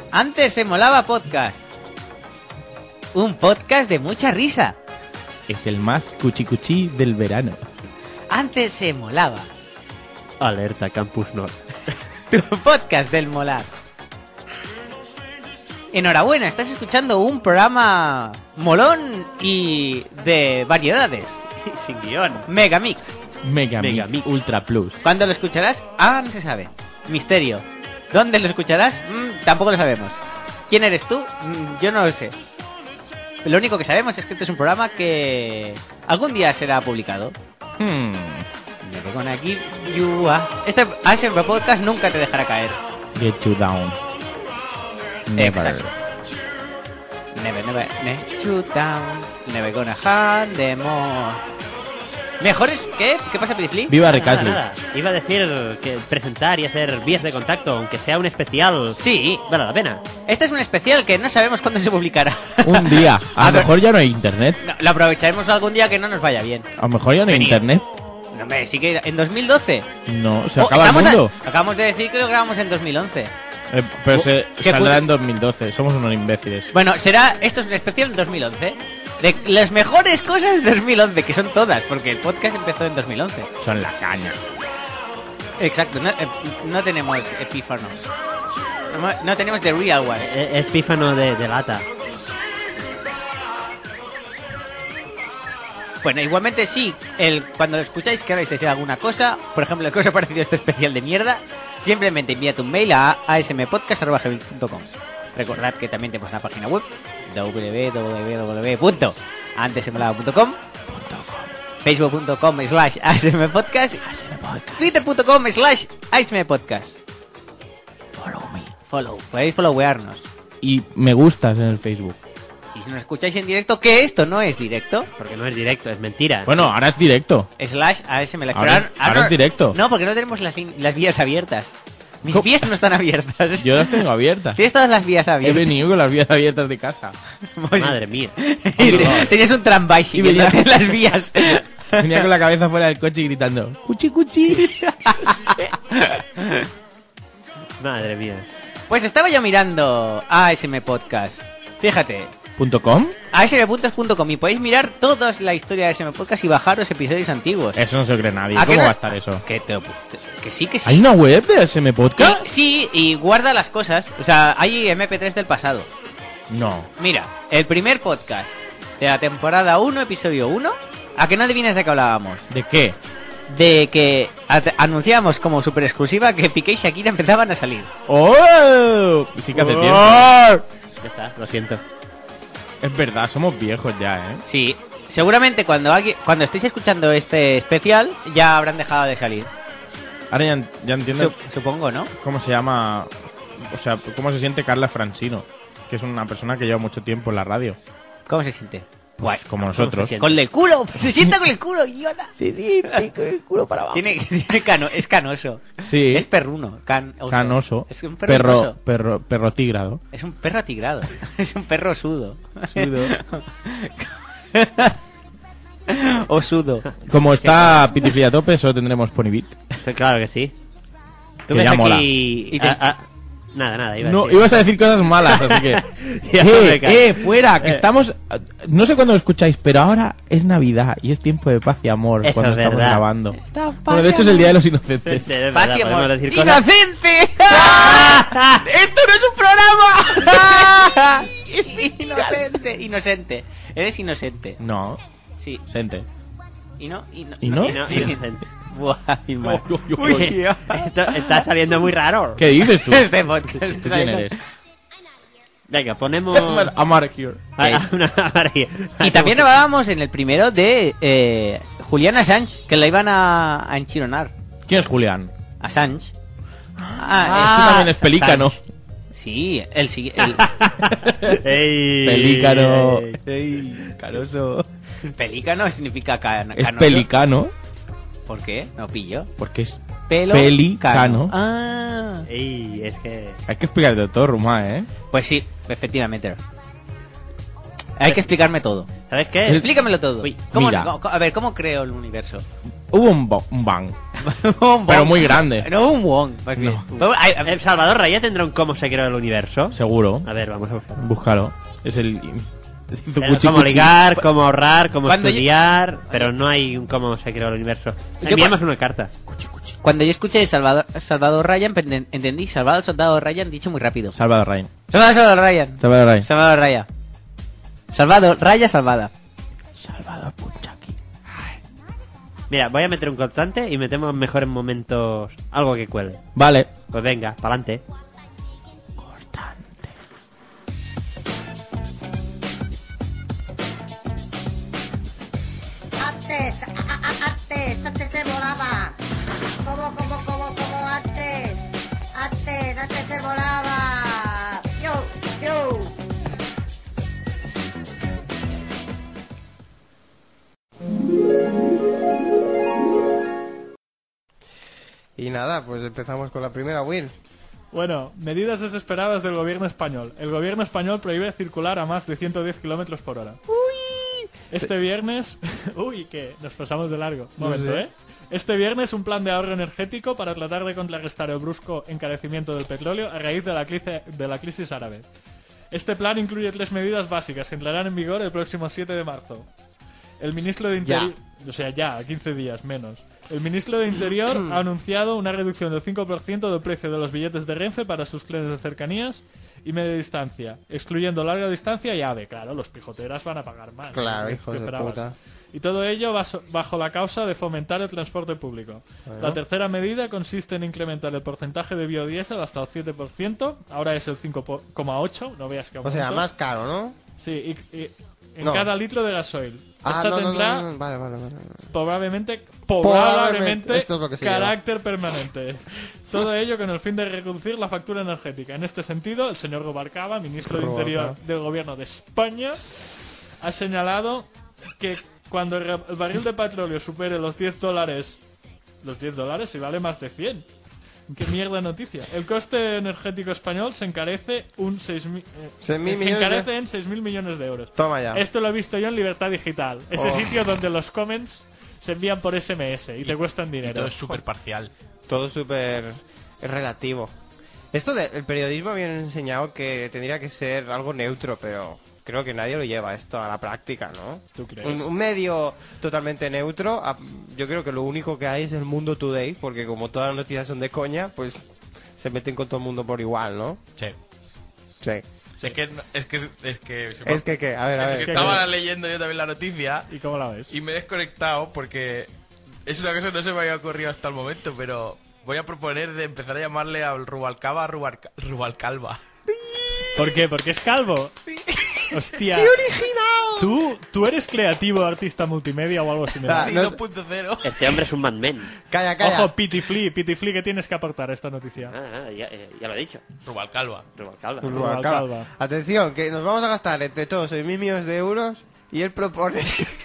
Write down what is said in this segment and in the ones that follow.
Antes se molaba podcast. Un podcast de mucha risa. Es el más cuchicuchí del verano. Antes se molaba. Alerta Campus Nord. Tu podcast del molar. Enhorabuena, estás escuchando un programa molón y de variedades. Sin guión. Megamix. Megamix Ultra Plus. ¿Cuándo lo escucharás? No se sabe. Misterio. ¿Dónde lo escucharás? Tampoco lo sabemos. ¿Quién eres tú? Yo no lo sé. Lo único que sabemos es que este es un programa que algún día será publicado. Me con aquí. Este ASMR Podcast nunca te dejará caer. Get you down. Never. Exacto. Never you down. Never gonna hand them more. ¿Mejores qué? ¿Qué pasa, Pidifli? Viva Recasli. Nada. Iba a decir que presentar y hacer vías de contacto, aunque sea un especial. Sí. Vale la pena. Este es un especial que no sabemos cuándo se publicará. Un día. A lo ver. mejor ya no hay internet. No, lo aprovecharemos algún día que no nos vaya bien. A lo mejor ya no hay Venid. internet. No, hombre, sí que en 2012. No, se acaba el mundo. Acabamos de decir que lo grabamos en 2011. Pero se ¿Qué saldrá putos? en 2012. Somos unos imbéciles. Bueno, esto es un especial en 2011. De las mejores cosas de 2011, que son todas, porque el podcast empezó en 2011. Son la caña. Exacto, no tenemos epífano. No tenemos The Real One. Es pífano de lata. Bueno, igualmente sí, cuando lo escucháis queráis decir alguna cosa, por ejemplo, ¿qué os ha parecido este especial de mierda? Simplemente envíate un mail a asmpodcast@gmail.com. Recordad que también tenemos una página web www.antesemolaba.com, facebook.com/asmpodcast, twitter.com/asmpodcast. Podéis followearnos. Y me gustas en el Facebook. Y si nos escucháis en directo, que esto no es directo, Porque no es directo, es mentira. Bueno, ahora es directo. /ASML. Ahora es directo. No, porque no tenemos las vías abiertas. Mis ¿Cómo? vías no están abiertas. Yo las tengo abiertas. Tienes todas las vías He abiertas. venido con las vías abiertas de casa. Pues- Madre mía. Tenías un tramvay siguiendo venía- las vías. Venía con la cabeza fuera del coche y gritando ¡Cuchi, cuchi! Madre mía. Pues estaba yo mirando ASM Podcast. Fíjate, ¿.com? asmpodcast.com, y podéis mirar toda la historia de ASM Podcast y bajaros episodios antiguos. Eso no se lo cree nadie. ¿A qué ¿Cómo no? va a estar eso? Que sí, que sí. ¿Hay una web de SM Podcast? Sí, y guarda las cosas. O sea, hay MP3 del pasado. No. Mira, el primer podcast de la temporada 1, episodio 1. ¿A que no adivinas de qué hablábamos? ¿De qué? De que anunciábamos como super exclusiva que Piqué y Shakira empezaban a salir. ¡Oh! Sí que hace tiempo. Ya está, lo siento. Es verdad, somos viejos ya, ¿eh? Sí, seguramente cuando estéis escuchando este especial ya habrán dejado de salir. Ahora ya entiendo Supongo, ¿no? cómo se llama... O sea, cómo se siente Carla Francino, que es una persona que lleva mucho tiempo en la radio. ¿Cómo se siente? Pues, como nosotros. Con el culo, se sienta con el culo, idiota. Sí, con el culo para abajo. Es canoso. Sí. Es perruno, Canoso. Es un perro Perro tigrado. Es un perro atigrado. Es un perro sudo. O sudo. Como está Pitifli a tope, solo tendremos Ponybit. Claro que sí. Tú Que ves ya mola. aquí... Y te- Nada, iba a No, decir. ibas a decir cosas malas, así que... Ya me cae. fuera, que estamos... No sé cuándo lo escucháis, pero ahora es Navidad y es tiempo de paz y amor Eso cuando es estamos verdad. grabando. Bueno, de hecho es el Día de los Inocentes. Sí, es verdad, Paz y podemos amor. decir cosas- ¡Inocente! ¡Esto no es un programa! Inocente. Eres inocente. No, Sí. Sente. ¿Y no? ¿Y no? Y no, inocente. Buah, y mal. Uy, esto está saliendo muy raro. ¿Qué dices tú? Este podcast. ¿Tú quién eres? Venga, ponemos... I'm out of here. Y también hablábamos en el primero de Julián Assange, que la iban a enchironar. ¿Quién es Julián? Assange. Este también es pelícano. Sí, el Ey. Pelícano. Ey. Ey, canoso. pelícano significa canoso. Es pelicano ¿Por qué? No pillo. porque es... Pelo Pelicano. Ah. Ey, es que... Hay que explicarte todo, Ruma, ¿eh? Pues sí, efectivamente. Hay que explicarme todo. ¿Sabes qué? Explícamelo todo. Uy, ¿Cómo, mira. a ver, ¿cómo creo el universo? Hubo un bang. Un Pero Wong. muy grande. No, un Wong, más bien. ¿El Salvador Raya tendrá un cómo se creó el universo? Seguro. A ver, vamos a buscar. Búscalo. Es el... Pero cómo ligar, cómo ahorrar, cómo Cuando estudiar, pero no hay un cómo se creó el universo. Enviamos una carta. Cuando yo escuché Salvador Ryan, entendí Salvador Soldado Ryan dicho muy rápido. Salvador Ryan. Salvador Ryan. Salvador Ryan. Salvador Raya. Salvador Raya salvada. Salvador Punchaki. Mira, voy a meter un constante y metemos mejores momentos algo que cuele. Vale. Pues venga, pa'lante. Antes se volaba. ¿Cómo antes? Antes se volaba. Yo. Y nada, pues empezamos con la primera, Will. Bueno, medidas desesperadas del gobierno español. El gobierno español prohíbe circular a más de 110 kilómetros por hora. Este viernes... Uy, que nos pasamos de largo. Momento, sé. ¿eh? Este viernes un plan de ahorro energético para tratar de contrarrestar el brusco encarecimiento del petróleo a raíz de la crisis árabe. Este plan incluye 3 medidas básicas que entrarán en vigor el próximo 7 de marzo. El ministro de Interior... O sea, ya, 15 días menos. El ministro de Interior ha anunciado una reducción del 5% del precio de los billetes de Renfe para sus trenes de cercanías y media distancia, excluyendo larga distancia y AVE. Claro, los pijoteras van a pagar más. Claro, ¿no? hijos ¿Qué de esperabas? puta. Y todo ello bajo la causa de fomentar el transporte público. La tercera medida consiste en incrementar el porcentaje de biodiesel hasta el 7%. Ahora es el 5,8%. No veas que O sea, aumento. más caro, ¿no? Sí, y en No. cada litro de gasoil. Ah, Esta no. tendrá Vale. probablemente Esto es lo que se carácter permanente. Todo ello con el fin de reducir la factura energética. En este sentido, el señor Rubalcaba, ministro de Interior del Gobierno de España, ha señalado que cuando el barril de petróleo supere los $10, si vale más de 100. ¿Qué mierda de noticia? El coste energético español se encarece en 6.000 millones de euros. Toma ya. Esto lo he visto yo en Libertad Digital. Ese Oh. sitio donde los comments se envían por SMS y te cuestan dinero. Todo es súper parcial. Todo súper relativo. Esto del periodismo habían enseñado que tendría que ser algo neutro, pero creo que nadie lo lleva esto a la práctica, ¿no? ¿Tú crees? Un medio totalmente neutro, yo creo que lo único que hay es el Mundo Today, porque como todas las noticias son de coña, pues se meten con todo el mundo por igual, ¿no? Sí. Sí. Es que Es que, ¿qué? A ver, a es que ver. estaba leyendo yo también la noticia ¿Y cómo la ves? y me he desconectado porque es una cosa que no se me había ocurrido hasta el momento, pero voy a proponer de empezar a llamarle al Rubalcaba Rubalcalva. ¿Por qué? ¿Porque es calvo? Sí. Hostia. ¡Qué original! ¿Tú eres creativo, artista multimedia o algo similar? Sí, no- 2.0. Este hombre es un madman. Calla. Ojo, Pitifli, ¿qué tienes que aportar a esta noticia? Ya lo he dicho. Rubalcalva. Rubalcaba. Rubalcaba. Rubalcaba. Atención, que nos vamos a gastar entre todos 6.000 millones de euros y él propone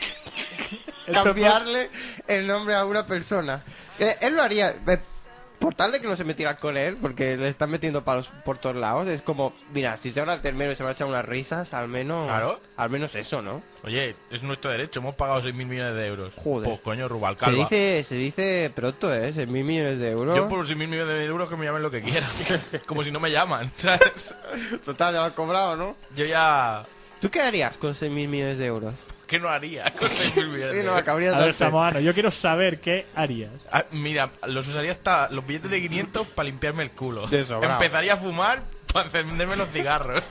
cambiarle el nombre a una persona. Él lo haría por tal de que no se metiera con él, porque le están metiendo palos por todos lados. Es como, mira, si se habla el termero y se va a echar unas risas, al menos Claro. al menos eso, ¿no? Oye, es nuestro derecho, hemos pagado 6.000 millones de euros. Joder. Pues coño, Se Rubalcalva. dice pronto, 6.000 millones de euros. Yo por 6.000 millones de euros que me llamen lo que quieran. Como si no me llaman, ¿sabes? Total, ya lo has cobrado, ¿no? Yo ya... ¿Tú qué harías con 6.000 millones de euros? ¿Qué no haría con 6.000 millones Sí, de no, euros? acabarías A de ver, Samoano, yo quiero saber qué harías. Ah, mira, los usaría hasta los billetes de 500 para limpiarme el culo. De sobrado. Empezaría a fumar para encenderme los cigarros.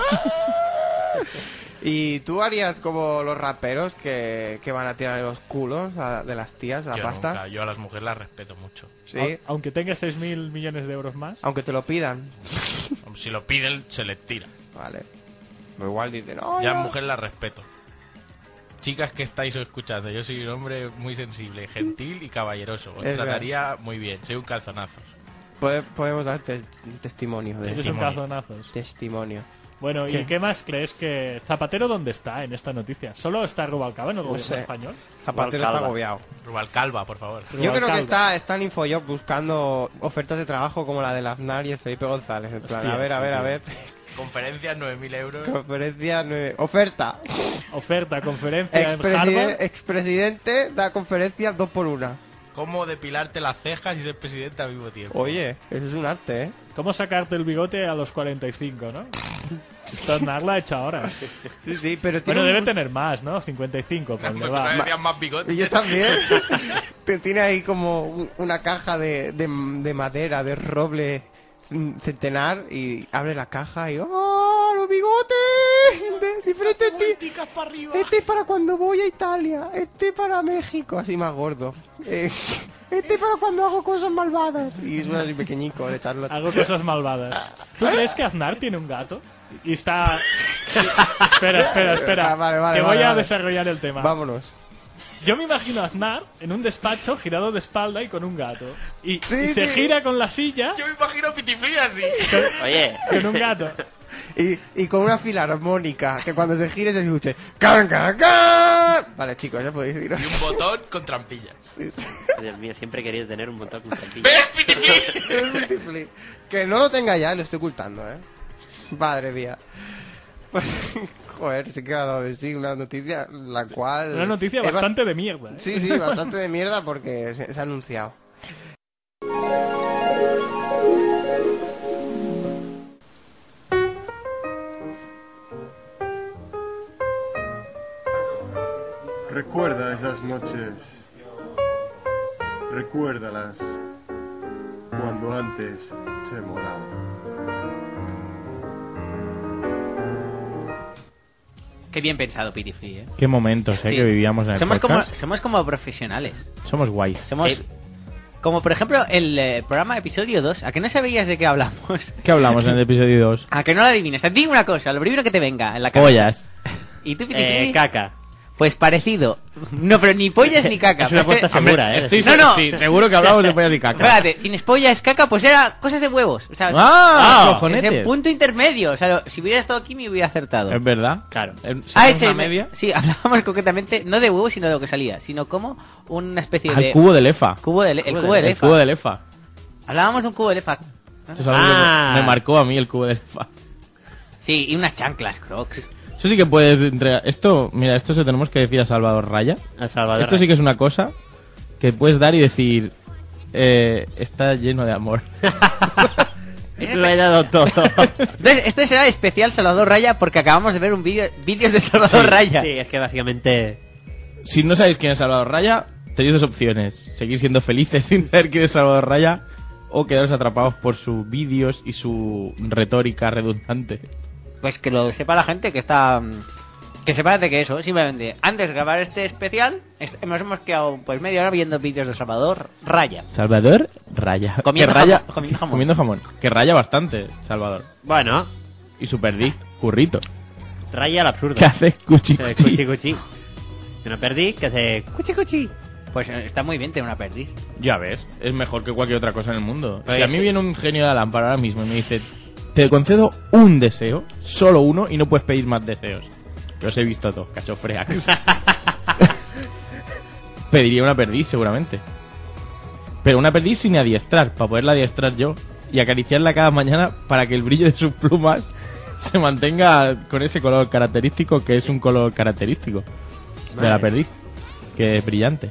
¿Y tú harías como los raperos que van a tirar los culos de las tías, la Yo pasta? nunca, yo a las mujeres las respeto mucho. Sí, Aunque tenga 6.000 millones de euros más. aunque te lo pidan. Si lo piden, se les tira. Vale. Pero igual dicen, no, Ya a no. mujeres las respeto. Chicas que estáis escuchando, yo soy un hombre muy sensible, gentil y caballeroso. Os Es trataría muy bien, soy un calzonazo. Podemos dar testimonio de Eres un Testimonio. calzonazos. testimonio. Bueno, ¿Qué? ¿y qué más crees que... Zapatero dónde está en esta noticia? ¿Solo está Rubalcaba en el gobierno sé. español? Zapatero está Calva. agobiado. Rubalcalva, por favor. Yo creo que Rubalcaba. está en Infojob buscando ofertas de trabajo como la del Aznar y el Felipe González. En plan, Hostia, a sí, ver. Conferencias, 9.000 euros. Conferencia 9. Oferta. Oferta, conferencia en Harvard. Expresidente da conferencias 2 por 1. cómo depilarte las cejas y ser presidente al mismo tiempo. Oye, eso es un arte, ¿eh? ¿Cómo sacarte el bigote a los 45, no? Esto Aznar lo ha hecho ahora. Sí, pero tiene Bueno, debe tener más, ¿no? 55, ponle, Pues va. pensaba que tenías más bigotes. Yo también. Tiene ahí como una caja de madera, de roble centenar, y abre la caja y ¡oh, los bigotes! De diferentes Ticas para arriba. Este es para cuando voy a Italia, este para México, así más gordo. Este para cuando hago cosas malvadas. Y es así pequeñico de Charlotte. Hago cosas malvadas. ¿Tú crees que Aznar tiene un gato? Y está... Espera. Ah, vale, que voy a vale. desarrollar el tema. Vámonos. Yo me imagino a Aznar en un despacho girado de espalda y con un gato. Y se sí. gira con la silla Yo me imagino a Pitiflí así. Oye, con un gato. Y con una filarmónica que cuando se gire se escuche ¡can, can, can! Vale, chicos, ya podéis iros. Y un botón con trampillas. Dios mío, siempre he querido tener un montón con trampillas. ¿Ves, Pitiflí? Es multiplay. Que no lo tenga ya, lo estoy ocultando, ¿eh? Madre mía. Joder, se que ha dado de sí una noticia la cual... Una noticia es bastante de mierda, ¿eh? Sí, bastante de mierda porque se ha anunciado. Recuerda esas noches. Recuérdalas cuando antes se molaba. Qué bien pensado, Pitifree, ¿eh? Qué momentos, Sí. que vivíamos en el Somos podcast. como profesionales. Somos guays. Somos... Como por ejemplo el programa episodio 2. ¿A que no sabías de qué hablamos? ¿Qué hablamos en el episodio 2? ¿A que no lo adivinas? Te digo una cosa, lo primero que te venga en la cabeza. Pollas. ¿Y tú, Pitifree? Caca. Pues parecido. No, pero ni pollas ni caca. Es una Pero apuesta segura, ¿eh? Estoy No. sí, seguro que hablamos de pollas y caca. Espérate, tienes pollas, caca, pues era cosas de huevos. O sea, ¡Ah! ese ¡Cojonetes! punto intermedio. O sea, si hubiera estado aquí me hubiera acertado. Es verdad. Claro. Ese una media. Sí, hablábamos concretamente no de huevos, sino de lo que salía, sino como una especie Al de cubo de lefa. el cubo de El lefa. cubo de lefa. Hablábamos de un cubo de lefa. Esto es algo que me marcó a mí, el cubo de lefa. Sí, y unas chanclas Crocs. Eso sí que puedes entregar. Esto, mira, esto se tenemos que decir a Salvador Raya. El Salvador Esto sí que es una cosa que puedes dar y decir, está lleno de amor. Lo he dado todo. Entonces, este será especial Salvador Raya porque acabamos de ver un vídeos de Salvador Raya. Sí, es que básicamente... Si no sabéis quién es Salvador Raya, tenéis dos opciones. Seguir siendo felices sin saber quién es Salvador Raya o quedaros atrapados por sus vídeos y su retórica redundante. Pues que lo sepa la gente que está... Que sepa de que eso, simplemente, antes de grabar este especial, nos hemos quedado pues media hora viendo vídeos de Salvador Raya. Salvador Raya. Comiendo Que raya, jamón. comiendo jamón. Que raya bastante, Salvador. Bueno, Y su perdí, currito. raya al absurdo. ¿Qué hace cuchi Cuchi, cuchi? cuchi. Una perdí que hace cuchi, cuchi. Pues está muy bien tener una perdiz. Ya ves, es mejor que cualquier otra cosa en el mundo. Oye, Si a mí sí. viene un genio de la lámpara ahora mismo y me dice, te concedo un deseo, solo uno, y no puedes pedir más deseos. Que os he visto todos, cachofreacs. Pediría una perdiz, seguramente. Pero una perdiz sin adiestrar, para poderla adiestrar yo y acariciarla cada mañana para que el brillo de sus plumas se mantenga con ese color característico, que es un color característico de la perdiz, que es brillante.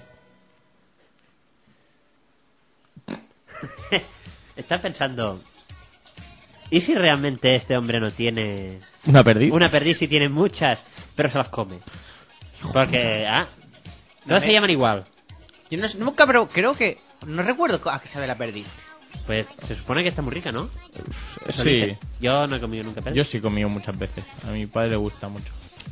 Estás pensando... ¿Y si realmente este hombre no tiene... Una perdiz. Una perdiz si tiene muchas, pero se las come? Porque... Todas se llaman igual. Yo nunca, pero creo que... No recuerdo a qué sabe la perdiz. Pues se supone que está muy rica, ¿no? Eso Sí, dice. Yo no he comido nunca perdiz. yo sí he comido muchas veces. A mi padre le gusta mucho.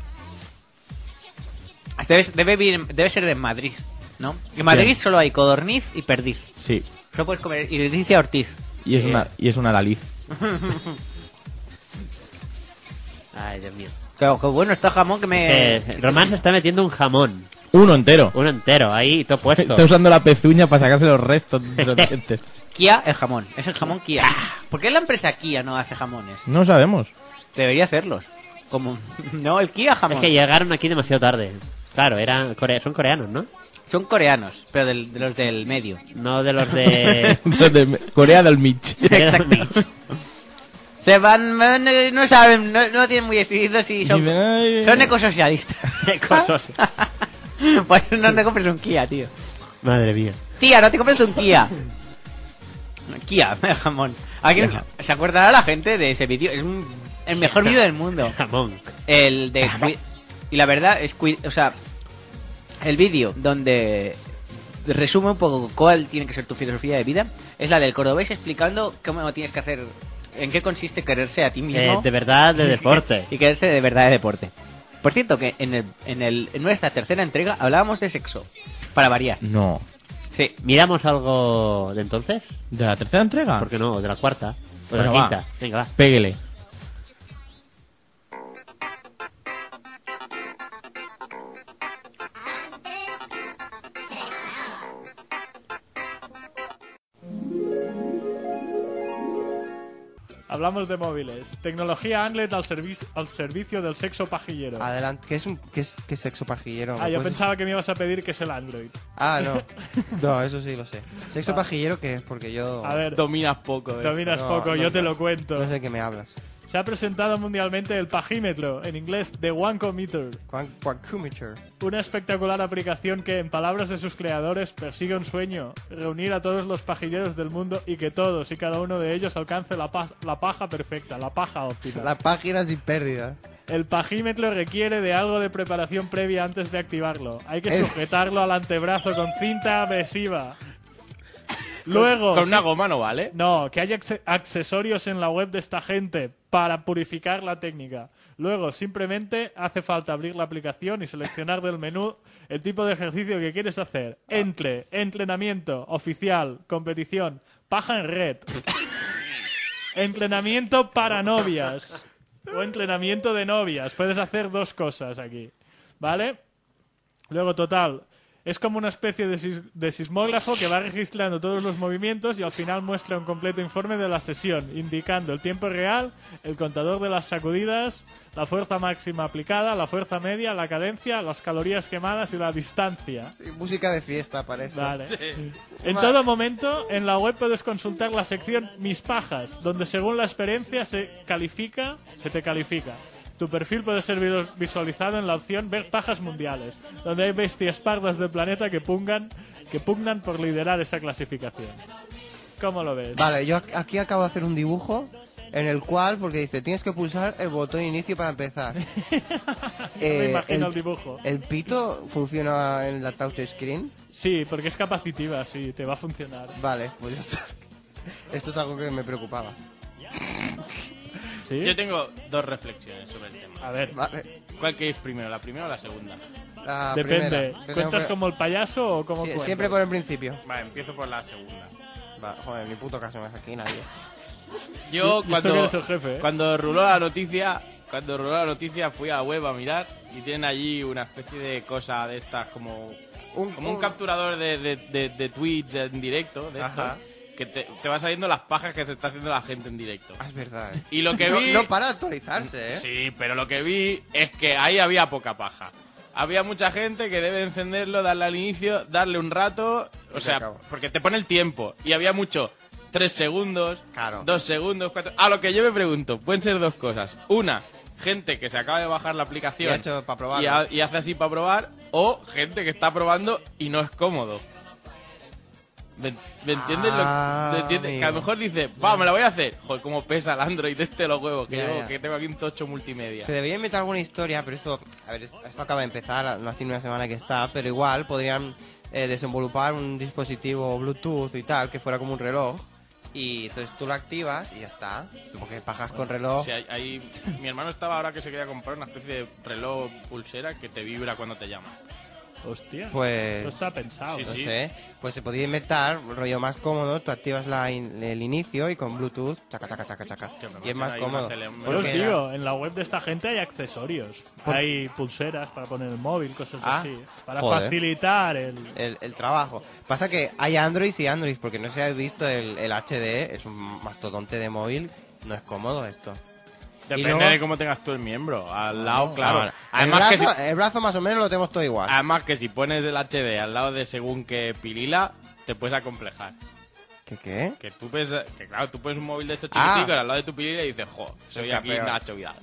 Debe ser de Madrid, ¿no? En Madrid Bien. solo hay codorniz y perdiz. Sí. Solo puedes comer... Y dice Ortiz. Y es una Daliz. Ay, Dios mío. Qué bueno está jamón que me... Román se está metiendo un jamón. Uno entero. Uno entero, ahí, todo puesto. Está usando la pezuña para sacarse los restos de los dientes. Kia, el jamón. Es el jamón Kia. ¿Por qué la empresa Kia no hace jamones? No sabemos. Debería hacerlos. Como... No, el Kia jamón. Es que llegaron aquí demasiado tarde. Claro, son coreanos, ¿no? Son coreanos, pero de los del medio. No de los de... De Corea del Mich. Exacto. Se van... No saben, no tienen muy decidido si son ecosocialistas. Cosas. Pues no te compres un Kia, tío. Madre mía. Tía, no te compres un Kia. Kia, jamón. ¿Alguien se acordará la gente de ese vídeo? Es el mejor vídeo del mundo. Jamón. El de... Y la verdad es... O sea, el vídeo donde resume un poco cuál tiene que ser tu filosofía de vida es la del cordobés explicando cómo tienes que hacer... En qué consiste quererse a ti mismo. De verdad, de deporte. Y quererse de verdad de deporte. Por cierto, que en nuestra tercera entrega hablábamos de sexo. Para variar. No. Sí. ¿Miramos algo de entonces? ¿De la tercera entrega? ¿Por qué no? ¿De la cuarta? ¿O de Bueno, la va. quinta? Venga, va. Péguele. Hablamos de móviles. Tecnología Anglet al servicio del sexo pajillero. Adelante. ¿Qué es sexo pajillero? Ah, ¿Me yo puedes- pensaba que me ibas a pedir que es el Android. Ah, no. No, eso sí lo sé. ¿Sexo pajillero qué es? Porque yo... A ver, Dominas poco, dominas No, poco, no, yo te no. lo cuento. No sé de qué me hablas. Se ha presentado mundialmente el pajímetro, en inglés The Wankometer, Quancometer. una espectacular aplicación que, en palabras de sus creadores, persigue un sueño: reunir a todos los pajilleros del mundo y que todos y cada uno de ellos alcance la paja perfecta, la paja óptima. La página sin pérdida. El pajímetro requiere de algo de preparación previa antes de activarlo. Hay que Es- sujetarlo al antebrazo con cinta adhesiva. Luego, Con una sí- goma no vale. no, que haya accesorios en la web de esta gente para purificar la técnica. Luego, simplemente hace falta abrir la aplicación y seleccionar del menú el tipo de ejercicio que quieres hacer. Entrenamiento, oficial, competición, paja en red. Entrenamiento para novias. O entrenamiento de novias. Puedes hacer dos cosas aquí. ¿Vale? Luego, total, es como una especie de sismógrafo que va registrando todos los movimientos y al final muestra un completo informe de la sesión, indicando el tiempo real, el contador de las sacudidas, la fuerza máxima aplicada, la fuerza media, la cadencia, las calorías quemadas y la distancia. Sí, música de fiesta parece. Vale. En todo momento, en la web puedes consultar la sección Mis pajas, donde según la experiencia se te califica. Tu perfil puede ser visualizado en la opción Ver pajas mundiales, donde hay bestias pardas del planeta que pugnan por liderar esa clasificación. ¿Cómo lo ves? Vale, yo aquí acabo de hacer un dibujo en el cual, porque dice, tienes que pulsar el botón inicio para empezar. Me imagino el dibujo. ¿El pito funciona en la touchscreen? Sí, porque es capacitiva, sí, te va a funcionar. Vale, pues ya está. Esto es algo que me preocupaba. ¿Sí? Yo tengo dos reflexiones sobre el tema. A ver, Vale, ¿Cuál queréis primero, la primera o la segunda? la depende. primera. Que ¿Cuentas tengo como el payaso o como que- cuentas? siempre por el principio. Vale, empiezo por la segunda. Va, joder, ni puto caso me hace aquí nadie. Yo Y esto que eres el jefe, ¿eh? cuando ruló la noticia fui a la web a mirar y tienen allí una especie de cosa de estas como un capturador de Twitch en directo de esto, Ajá. que te va saliendo las pajas que se está haciendo la gente en directo. Ah, es verdad, ¿eh? Y lo que No, vi no para de actualizarse, ¿eh? Sí, pero lo que vi es que ahí había poca paja. Había mucha gente que debe encenderlo, darle al inicio, darle un rato, o se sea, acabó. porque te pone el tiempo. Y había mucho, 3 segundos, Claro. 2 segundos, 4... A lo que yo me pregunto, pueden ser dos cosas. Una, gente que se acaba de bajar la aplicación Y ha hecho pa' probarlo. y hace así para probar, o gente que está probando y no es cómodo. ¿Me entiendes? Ah, ¿Me entiendes? Que a lo amigo. mejor dice, va, me la voy a hacer. Joder, cómo pesa el Android los huevos, que, Ya, ya. que tengo aquí un tocho multimedia. Se debería inventar alguna historia, pero esto, a ver, esto acaba de empezar, no hace ni una semana que está, pero igual podrían desenvolupar un dispositivo Bluetooth y tal, que fuera como un reloj, y entonces tú lo activas y ya está, porque pajas con reloj. Sí, mi hermano estaba ahora que se quería comprar una especie de reloj pulsera que te vibra cuando te llama. Hostia, Pues- esto está pensado. Sí, No sí. sé, pues se podría inventar un rollo más cómodo, tú activas el inicio y con Bluetooth, chaca, chaca, chaca, chaca, Hostia, me y es imagino más ahí cómodo. una cele- Pues os Porque digo, en la web de esta gente hay accesorios. Hay pulseras para poner el móvil, cosas Ah, así. Para joder. facilitar el... el trabajo. Pasa que hay Android y Android, porque no se ha visto el HD, es un mastodonte de móvil, no es cómodo esto. Depende luego- de cómo tengas tú el miembro. Al lado, claro. Ahora, Además que, el brazo más o menos lo tenemos todo igual. además que si pones el HD al lado de según qué pilila, te puedes acomplejar. ¿Qué? Que tú ves, que claro, tú pones un móvil de estos Ah. chiquiticos al lado de tu pilila y dices, jo, soy Está aquí peor. Nacho Vidal.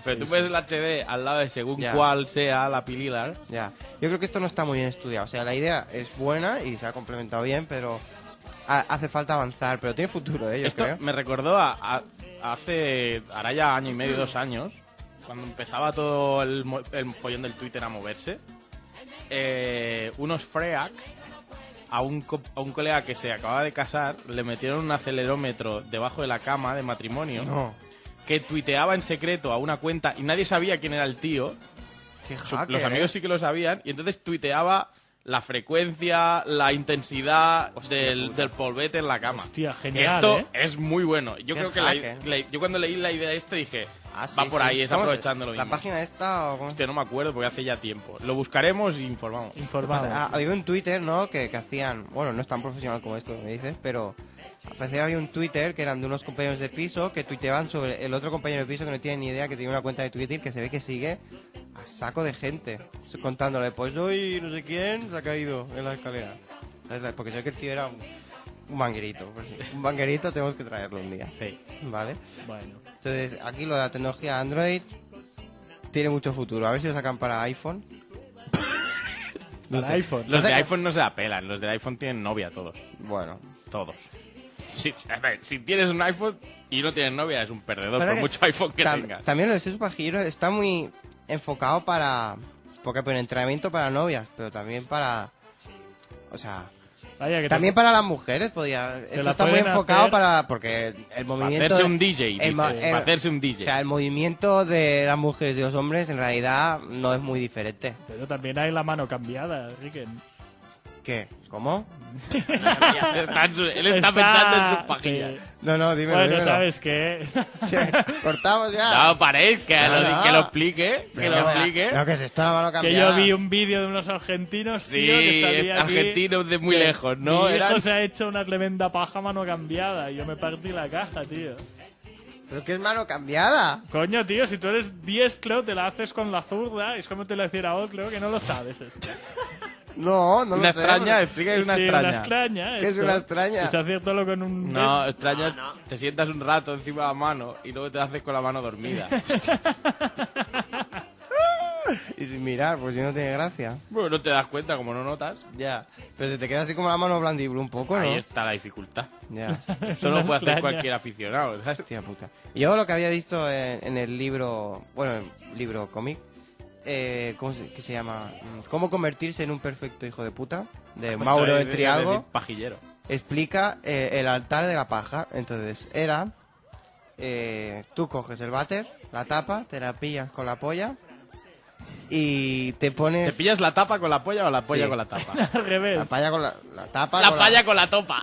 Pero tú ves el HD al lado de según Ya. cuál sea la píldora. Ya. Yo creo que esto no está muy bien estudiado. O sea, la idea es buena y se ha complementado bien, pero hace falta avanzar. Pero tiene futuro, yo Esto creo. me recordó a hace, ahora ya año y medio, 2 años, cuando empezaba todo el follón del Twitter a moverse. Unos freaks a un colega que se acababa de casar le metieron un acelerómetro debajo de la cama de matrimonio No. que tuiteaba en secreto a una cuenta y nadie sabía quién era el tío. Qué Los hacker, amigos sí que lo sabían y entonces tuiteaba la frecuencia, la intensidad del polvete en la cama. Hostia, Que genial, esto ¿eh? es muy bueno. Yo Qué creo que hacker. yo cuando leí la idea de esto dije, Ah, sí, va por sí. ahí, es ¿Cómo? aprovechando lo ¿La mismo. página esta o cómo? Hostia, no me acuerdo porque hace ya tiempo. Lo buscaremos e informamos. Informado. Había un Twitter, ¿no? Que hacían... Bueno, no es tan profesional como esto que me dices, pero... Parecía que había un Twitter que eran de unos compañeros de piso que tuiteaban sobre el otro compañero de piso que no tiene ni idea, que tiene una cuenta de Twitter que se ve que sigue a saco de gente. Contándole, pues hoy no sé quién se ha caído en la escalera. ¿Sabes? Porque sé que el tío era un manguerito. Pues sí, un manguerito tenemos que traerlo un día. Sí. ¿Vale? Bueno. Entonces, aquí lo de la tecnología Android tiene mucho futuro. A ver si lo sacan para iPhone. Para iPhone. Los O sea de que- iPhone no se la pelan. Los de iPhone tienen novia todos. Bueno. Todos. Sí, a ver, si tienes un iPhone y no tienes novia es un perdedor Pasa por que mucho iPhone que tengas. También lo de Sesos Pajilleros está muy enfocado para... Porque por entrenamiento para novias, pero también para... O sea... Vaya, que También para las mujeres podía... Esto la está muy pueden enfocado hacer- para... Porque el Para movimiento... hacerse de- un DJ, dice, ma- para hacerse un DJ. O sea, el movimiento de las mujeres y los hombres en realidad no es muy diferente. Pero también hay la mano cambiada, Enrique. ¿Qué? ¿Cómo? Él está pensando en sus pajillas. sí. No, dímelo, Bueno, dímelo. ¿sabes qué? Cortamos ya. No, paréis, que, No. que lo explique. Que lo explique. No, que es esto la mano Que cambiada. yo vi un vídeo de unos argentinos, Sí, tío, que salía aquí, argentinos de muy que lejos, ¿no? Mi hijo Eran- se ha hecho una tremenda paja mano cambiada y yo me partí la caja, tío. ¿Pero qué es mano cambiada? Coño, tío, si tú eres diestro, te la haces con la zurda. Es como te lo decía otro, que no lo sabes esto. No Una lo sé. extraña, explica que es una Sí, extraña. una extraña. ¿Qué es esto. una extraña? Es hacértelo con un... No, extraña, te sientas un rato encima de la mano y luego te haces con la mano dormida. Y sin mirar, pues yo no tiene gracia. Bueno, no te das cuenta, como no notas. Ya. Pero se te queda así como la mano blandiblo un poco, ¿no? Ahí está la dificultad. Ya. Esto no lo puede hacer extraña. cualquier aficionado, ¿sabes? Hostia puta. Y yo lo que había visto en el libro, bueno, el libro cómic, ¿qué se llama? ¿Cómo convertirse en un perfecto hijo de puta? De Mauro el Trialgo. Pajillero. Explica el altar de la paja. Entonces, era... tú coges el váter, la tapa, te la pillas con la polla y te pones... ¿Te pillas la tapa con la polla o la polla Sí. con la tapa? Al revés. La palla con la tapa... La con palla con la topa.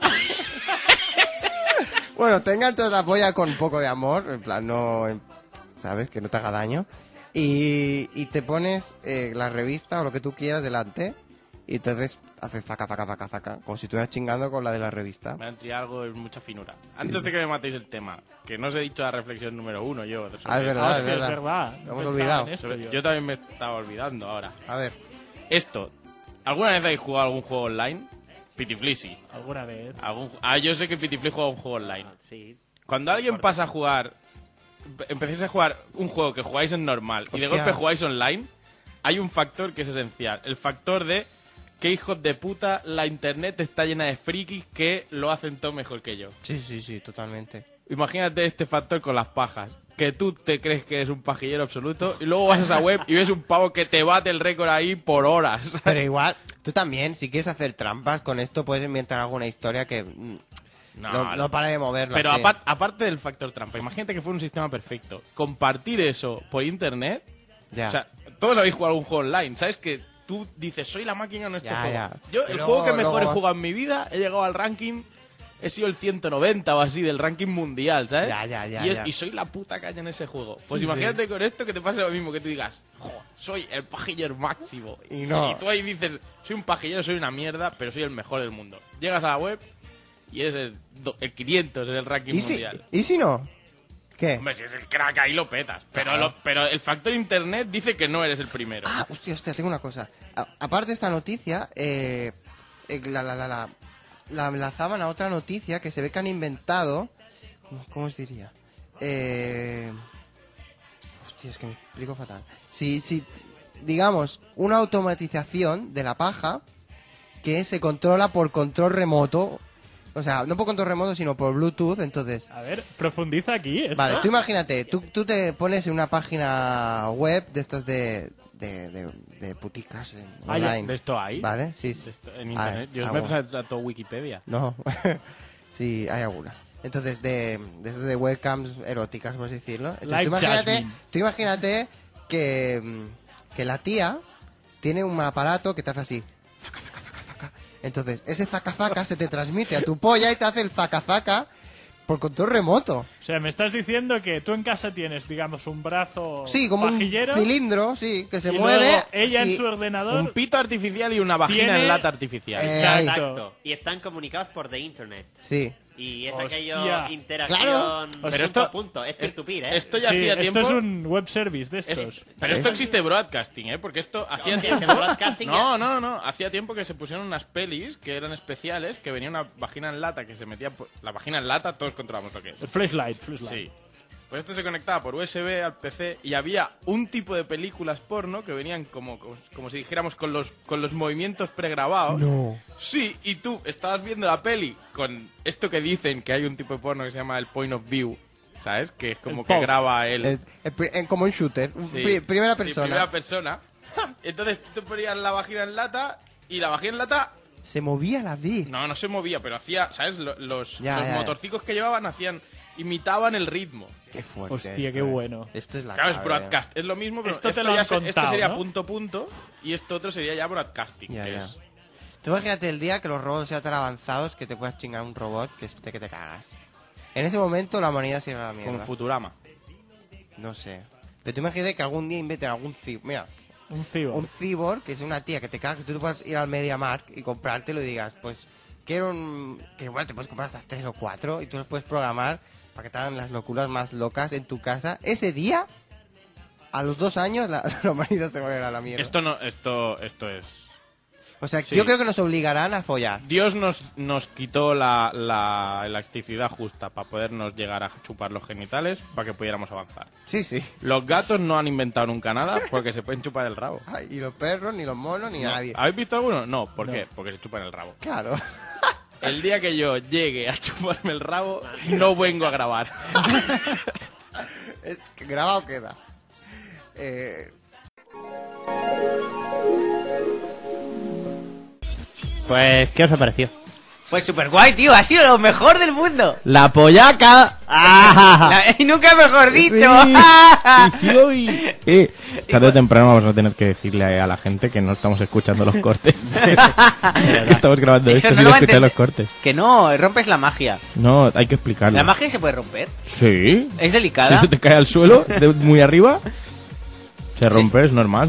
Bueno, tenga entonces la polla con un poco de amor, en plan, no... ¿Sabes? Que no te haga daño. Y te pones la revista o lo que tú quieras delante y entonces haces zaca, zaca, zaca, zaca, como si estuvieras chingando con la de la revista. Me han tirado algo de mucha finura. Antes de que me matéis el tema, que no os he dicho la reflexión número 1 yo. Ah, es verdad, Hostia, es verdad. No Lo hemos pensaba olvidado. en esto, Sobre- yo. yo también me estaba olvidando ahora. A ver, Esto, ¿alguna vez habéis jugado algún juego online? Pitifli sí. Alguna vez. Yo sé que Pitifli juega un juego online. Sí. Cuando alguien pasa a jugar, empecéis a jugar un juego que jugáis en normal y de Hostia. golpe jugáis online, hay un factor que es esencial. El factor de que hijos de puta, la internet está llena de frikis que lo hacen todo mejor que yo. sí, totalmente. Imagínate este factor con las pajas. Que tú te crees que eres un pajillero absoluto y luego vas a esa web y ves un pavo que te bate el récord ahí por horas. Pero igual, tú también, si quieres hacer trampas con esto, puedes inventar alguna historia que no para de moverlo. Pero así. aparte del factor trampa, imagínate que fuera un sistema perfecto. Compartir eso por internet. Ya. O sea, todos habéis jugado un juego online. ¿Sabes que tú dices, soy la máquina en este Ya, juego? ya. Yo, Y el luego- juego que mejor luego- he jugado en mi vida, he llegado al ranking. He sido el 190 o así del ranking mundial, ¿sabes? Ya. Y soy la puta caña en ese juego. Pues imagínate con esto que te pase lo mismo, que tú digas, "Jo, soy el pajillero máximo. Y no. Y tú ahí dices, soy un pajillero, soy una mierda, pero soy el mejor del mundo. Llegas a la web y eres el 500 en el ranking ¿Y si, mundial. ¿Y si no? ¿Qué? Hombre, si es el crack ahí lo petas. Pero, Claro. pero el factor internet dice que no eres el primero. Ah, hostia, tengo una cosa. Aparte de esta noticia, la enlazaban a otra noticia que se ve que han inventado. ¿Cómo os diría? Hostia, es que me explico fatal. Si, digamos, una automatización de la paja que se controla por control remoto. O sea, no por control remoto, sino por Bluetooth, entonces... A ver, profundiza aquí. ¿esto? Vale, tú imagínate, tú te pones en una página web de estas de puticas online. ¿De esto hay? ¿Vale? Sí. De esto- en internet. Yo me he pasado todo Wikipedia. No, sí, hay algunas. Entonces, de estas de webcams eróticas, por así decirlo. Entonces, Like tú imagínate que la tía tiene un aparato que te hace así. Zaca, zaca, zaca, zaca. Entonces, ese zaca, zaca se te transmite a tu polla y te hace el zaca, zaca por control remoto. O sea, me estás diciendo que tú en casa tienes, digamos, un brazo Sí, como pajillero, un cilindro, sí, que se y mueve. luego ella sí. en su ordenador... Un pito artificial y una vagina Tiene- en lata artificial. Ahí. Exacto. Y están comunicados por the internet. Sí. Y es Hostia. aquello interacción Claro. punto Pero a esto- punto. Es peer-to-peer, ¿eh? Esto ya Sí, hacía tiempo. esto es un web service de estos. Pero esto existe broadcasting, ¿eh? Porque esto hacía Hostia, tiempo... que broadcasting No. Hacía tiempo que se pusieron unas pelis que eran especiales, que venía una vagina en lata que se metía... La vagina en lata, todos controlamos lo que es. Flashlight. Sí. Pues esto se conectaba por USB al PC y había un tipo de películas porno que venían como si dijéramos con los movimientos pregrabados. No. Sí, y tú estabas viendo la peli con esto que dicen que hay un tipo de porno que se llama el point of view, ¿sabes? Que es como El que POV. graba él. Como un shooter. Sí. Primera Sí, persona. primera persona. Entonces tú ponías la vagina en lata y la vagina en lata Se movía la vi. no se movía, pero hacía, ¿sabes? Los Ya. motorcicos que llevaban imitaban el ritmo. Qué fuerte. Hostia, esto, qué bueno. Esto es la Claro, es cabra. broadcast. Es lo mismo, pero Esto te lo han esto contado, sería ¿no? punto punto y esto otro sería ya broadcasting. Ya, que ya. es- Tú imagínate el día que los robots sean tan avanzados que te puedas chingar un robot que te cagas. En ese momento la humanidad se irá a la mierda. Con Futurama. No sé. Pero tú imagínate que algún día inventen algún cyborg. Mira, Un cyborg. un cyborg que es una tía que te cagas, que tú te puedas ir al MediaMarkt y comprártelo y digas, pues quiero un... Que igual te puedes comprar hasta 3 o 4 y tú los puedes programar para que te hagan las locuras más locas en tu casa. Ese día, a los 2 años, la humanidad se va a ir a la mierda. Esto es... O sea, sí. yo creo que nos obligarán a follar. Dios nos quitó la elasticidad justa para podernos llegar a chupar los genitales para que pudiéramos avanzar. Sí, sí. Los gatos no han inventado nunca nada porque se pueden chupar el rabo. Ay, y los perros, ni los monos, ni No. nadie. ¿Habéis visto alguno? No, ¿por qué? Porque se chupan el rabo. Claro. El día que yo llegue a chuparme el rabo, no vengo a grabar. Es que grabado queda. Pues, ¿qué os ha parecido? Pues súper guay, tío. Ha sido lo mejor del mundo. ¡La pollaca! Y nunca mejor dicho. Tarde o temprano vamos a tener que decirle a la gente que no estamos escuchando los cortes. Que estamos grabando Eso esto no sin lo va a escuchar entender. los cortes. Que no, rompes la magia. No, hay que explicarlo. La magia se puede romper. Sí. Es delicada. Si se te cae al suelo, muy arriba, se rompe, es normal.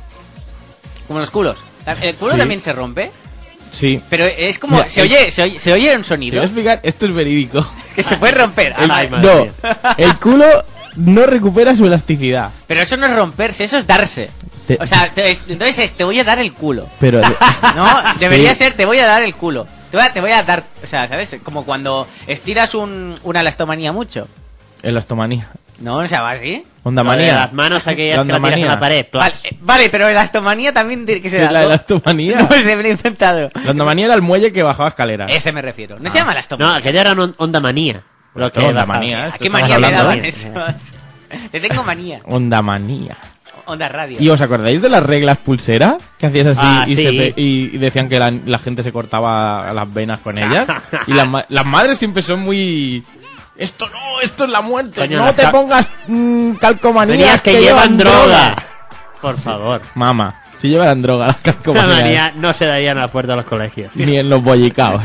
Como los culos. ¿El culo Sí. también se rompe? Sí. Pero es como... Mira, se oye un Te voy a sonido explicar, esto es verídico. que se puede romper. Ay, madre No, mía. el culo no recupera su elasticidad. Pero eso no es romperse, eso es darse. Te- O sea, entonces te voy a dar el culo. Pero No, debería Sí. ser te voy a dar el culo. Te voy a dar... O sea, ¿sabes? Como cuando estiras una elastomanía mucho. elastomanía. No, o sea, va así. Lo de Ondamanía. las manos aquellas La que la tiras en ondamanía. la pared. Vale, vale, pero elastomanía también tiene que ser ¿Qué es la algo. elastomanía? No se me lo he inventado. La ondamanía era el muelle que bajaba escaleras. Ese me refiero. No se llama elastomanía. No, aquella era onda manía. Lo que Onda bajaba. manía, ¿A esto qué estamos manía me hablando, daban ¿eh? esos? Te tengo manía. Ondamanía. Onda radio. ¿Y os acordáis de las reglas pulsera? Que hacías así Ah, y, sí. y decían que la gente se cortaba las venas con ellas. Y las madres siempre son muy... Esto no, esto es la muerte. Coño, no las te ca- pongas calcomanías Venías que llevan droga. Por favor. Mamá, si llevan droga las La calcomanías. manía no se darían a la puerta de los colegios. Ni en los bollicaos.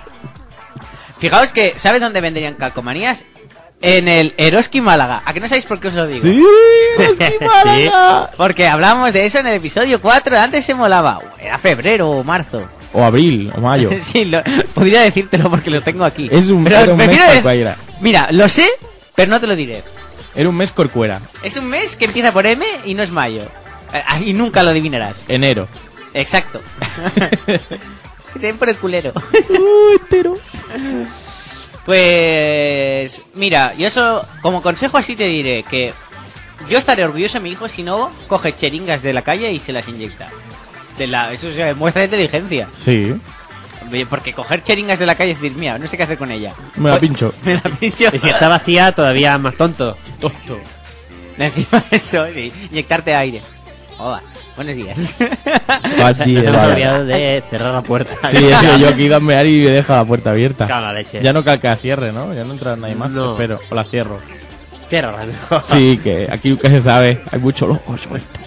Fijaos que, ¿sabes dónde venderían calcomanías? En el Eroski Málaga. ¿A que no sabéis por qué os lo digo? ¡Sí! ¡Eroski Málaga! Porque hablamos de eso en el episodio 4. Antes se molaba. Era febrero o marzo. O abril, o mayo. Sí, podría decírtelo porque lo tengo aquí. Es un- Pero era un mes prefiero tal cual era. Mira, lo sé, pero no te lo diré. Era un mes corcuera. Es un mes que empieza por M y no es mayo. Y nunca lo adivinarás. Enero. Exacto. Te den por el culero. Pues mira, yo eso como consejo así te diré que Yo estaré orgulloso de mi hijo si no coge cheringas de la calle y se las inyecta. Eso se muestra de inteligencia. Sí. Porque coger cheringas de la calle y decir, mira, no sé qué hacer con ella. Me la pincho. Me la pincho. Y si está vacía, todavía más tonto. Tonto. Encima de eso, sí, inyectarte aire. Hola, buenos días. Me he olvidado de cerrar la puerta. Sí, he sido yo que iba a mear y me deja la puerta abierta. Caga leche. Ya no calca cierre, ¿no? Ya no entra nadie más. No. Espero. O la cierro. Cierra mejor. Sí, que aquí nunca se sabe. Hay mucho loco suelto.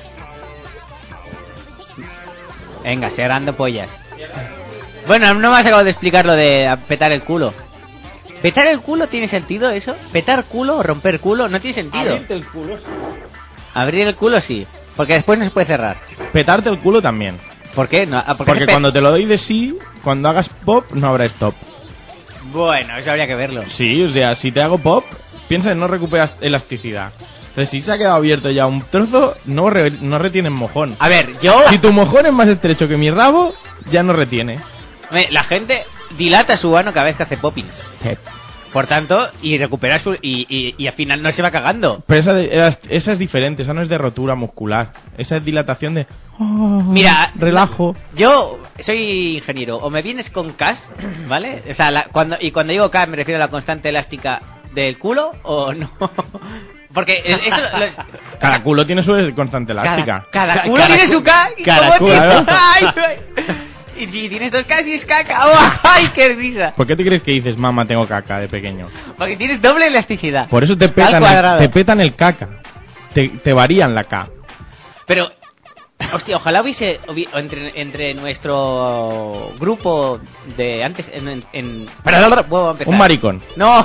Venga, cerrando pollas. Bueno, no me has acabado de explicar lo de petar el culo. ¿Petar el culo tiene sentido eso? ¿Petar culo o romper culo? No tiene sentido. el culo, sí. Abrir el culo sí, porque después no se puede cerrar. Petarte el culo también. ¿Por qué? No, Porque cuando te lo doy de sí, cuando hagas pop, no habrá stop. Bueno, eso habría que verlo. Sí, o sea, si te hago pop, piensa en no recuperas elasticidad. Entonces, si se ha quedado abierto ya un trozo, no retienes mojón. A ver, yo... Si tu mojón es más estrecho que mi rabo, ya no retiene. La gente dilata su ano cada vez que hace poppings. Por tanto, y recupera su... Y al final no se va cagando. Pero esa es diferente, esa no es de rotura muscular. Esa es dilatación de... Mira, relajo. Yo soy ingeniero. O me vienes con CAS, ¿vale? O sea, cuando digo CAS me refiero a la constante elástica del culo o no. Porque eso... Cada culo tiene su constante elástica. Cada culo tiene su K. Cada culo. ¡Ay! Y si tienes 2 K, tienes caca. ¡Ay, qué risa! ¿Por qué te crees que dices, mamá, tengo caca de pequeño? Porque tienes doble elasticidad. Por eso te petan el caca. Te varían la K. Pero, hostia, ojalá hubiese entre nuestro grupo de antes ¿puedo empezar? Un maricón. No.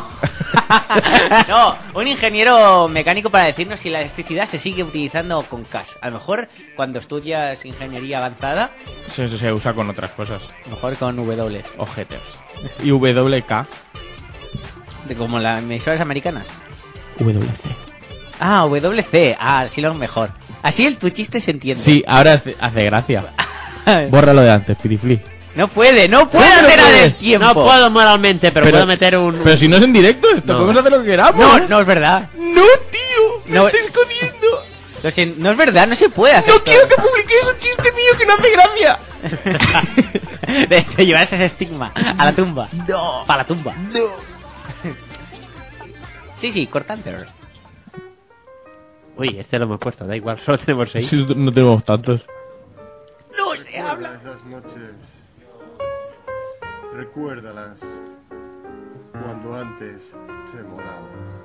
No, un ingeniero mecánico para decirnos si la elasticidad se sigue utilizando con CAS. A lo mejor cuando estudias ingeniería avanzada, Se usa con otras cosas. a lo mejor con W. Ojetes. Y WK. Como las emisoras americanas. WC. Ah, WC. Ah, sí, lo mejor. Así tu chiste se entiende. Sí, ahora hace gracia. Bórralo de antes, Pirifli. No puede alterar el tiempo. No puedo moralmente, pero puedo meter un... Pero si no es en directo, esto No. podemos hacer lo que queramos. No es verdad. No, tío. No. Me estás jodiendo. Lo siento, no es verdad, no se puede hacer. No quiero que publiques un chiste mío que no hace gracia. Te llevarás ese estigma a la tumba. No. Para la tumba. No. Sí, cortante. Uy, este lo hemos puesto, da igual, solo tenemos 6. Sí, no tenemos tantos. No se habla. Esas noches, recuérdalas cuando antes se moraba.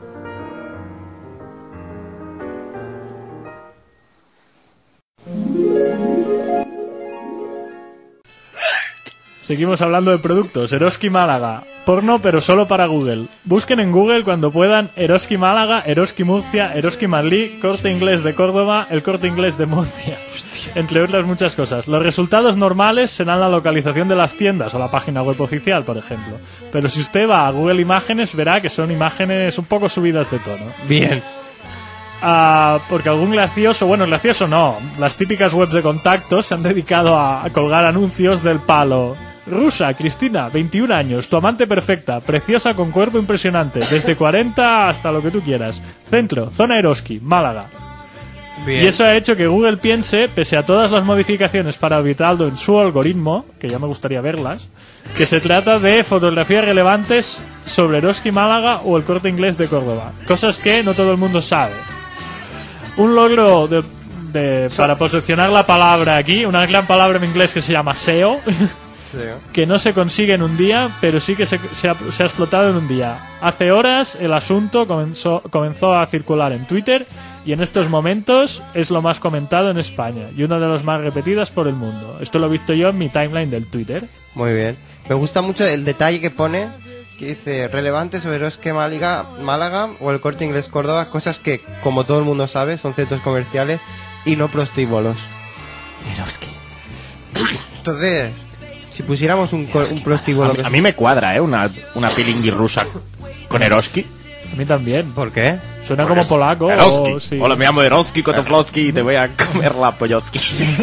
Seguimos hablando de productos. Eroski Málaga. Porno, pero solo para Google. Busquen en Google cuando puedan Eroski Málaga, Eroski Murcia, Eroski Madrid, Corte Inglés de Córdoba, el Corte Inglés de Murcia. Entre otras muchas cosas. Los resultados normales serán la localización de las tiendas o la página web oficial, por ejemplo. Pero si usted va a Google Imágenes, verá que son imágenes un poco subidas de tono. Bien. Porque algún gracioso, bueno, gracioso no, las típicas webs de contactos se han dedicado a colgar anuncios del palo. Rusa, Cristina, 21 años, tu amante perfecta, preciosa con cuerpo impresionante, desde 40 hasta lo que tú quieras. Centro, zona Eroski, Málaga. Bien. Y eso ha hecho que Google piense, pese a todas las modificaciones para evitarlo en su algoritmo, que ya me gustaría verlas, que se trata de fotografías relevantes sobre Eroski Málaga o el Corte Inglés de Córdoba. Cosas que no todo el mundo sabe. Un logro para posicionar la palabra aquí, una gran palabra en inglés que se llama SEO, que no se consigue en un día, pero sí que se ha explotado en un día. Hace horas el asunto comenzó a circular en Twitter y en estos momentos es lo más comentado en España y una de las más repetidas por el mundo. Esto lo he visto yo en mi timeline del Twitter. Muy bien. Me gusta mucho el detalle que pone, que dice relevante sobre Eroski Málaga o el Corte Inglés Córdoba, cosas que, como todo el mundo sabe, son centros comerciales y no prostíbulos. Eroski. Entonces, si pusiéramos un prostíbulo... A mí me cuadra, una pilingui rusa con Eroski. A mí también. ¿Por qué? Suena como polaco. Eroski. O, sí. Hola, me llamo Eroski Kotoflowski y te voy a comer la polloski.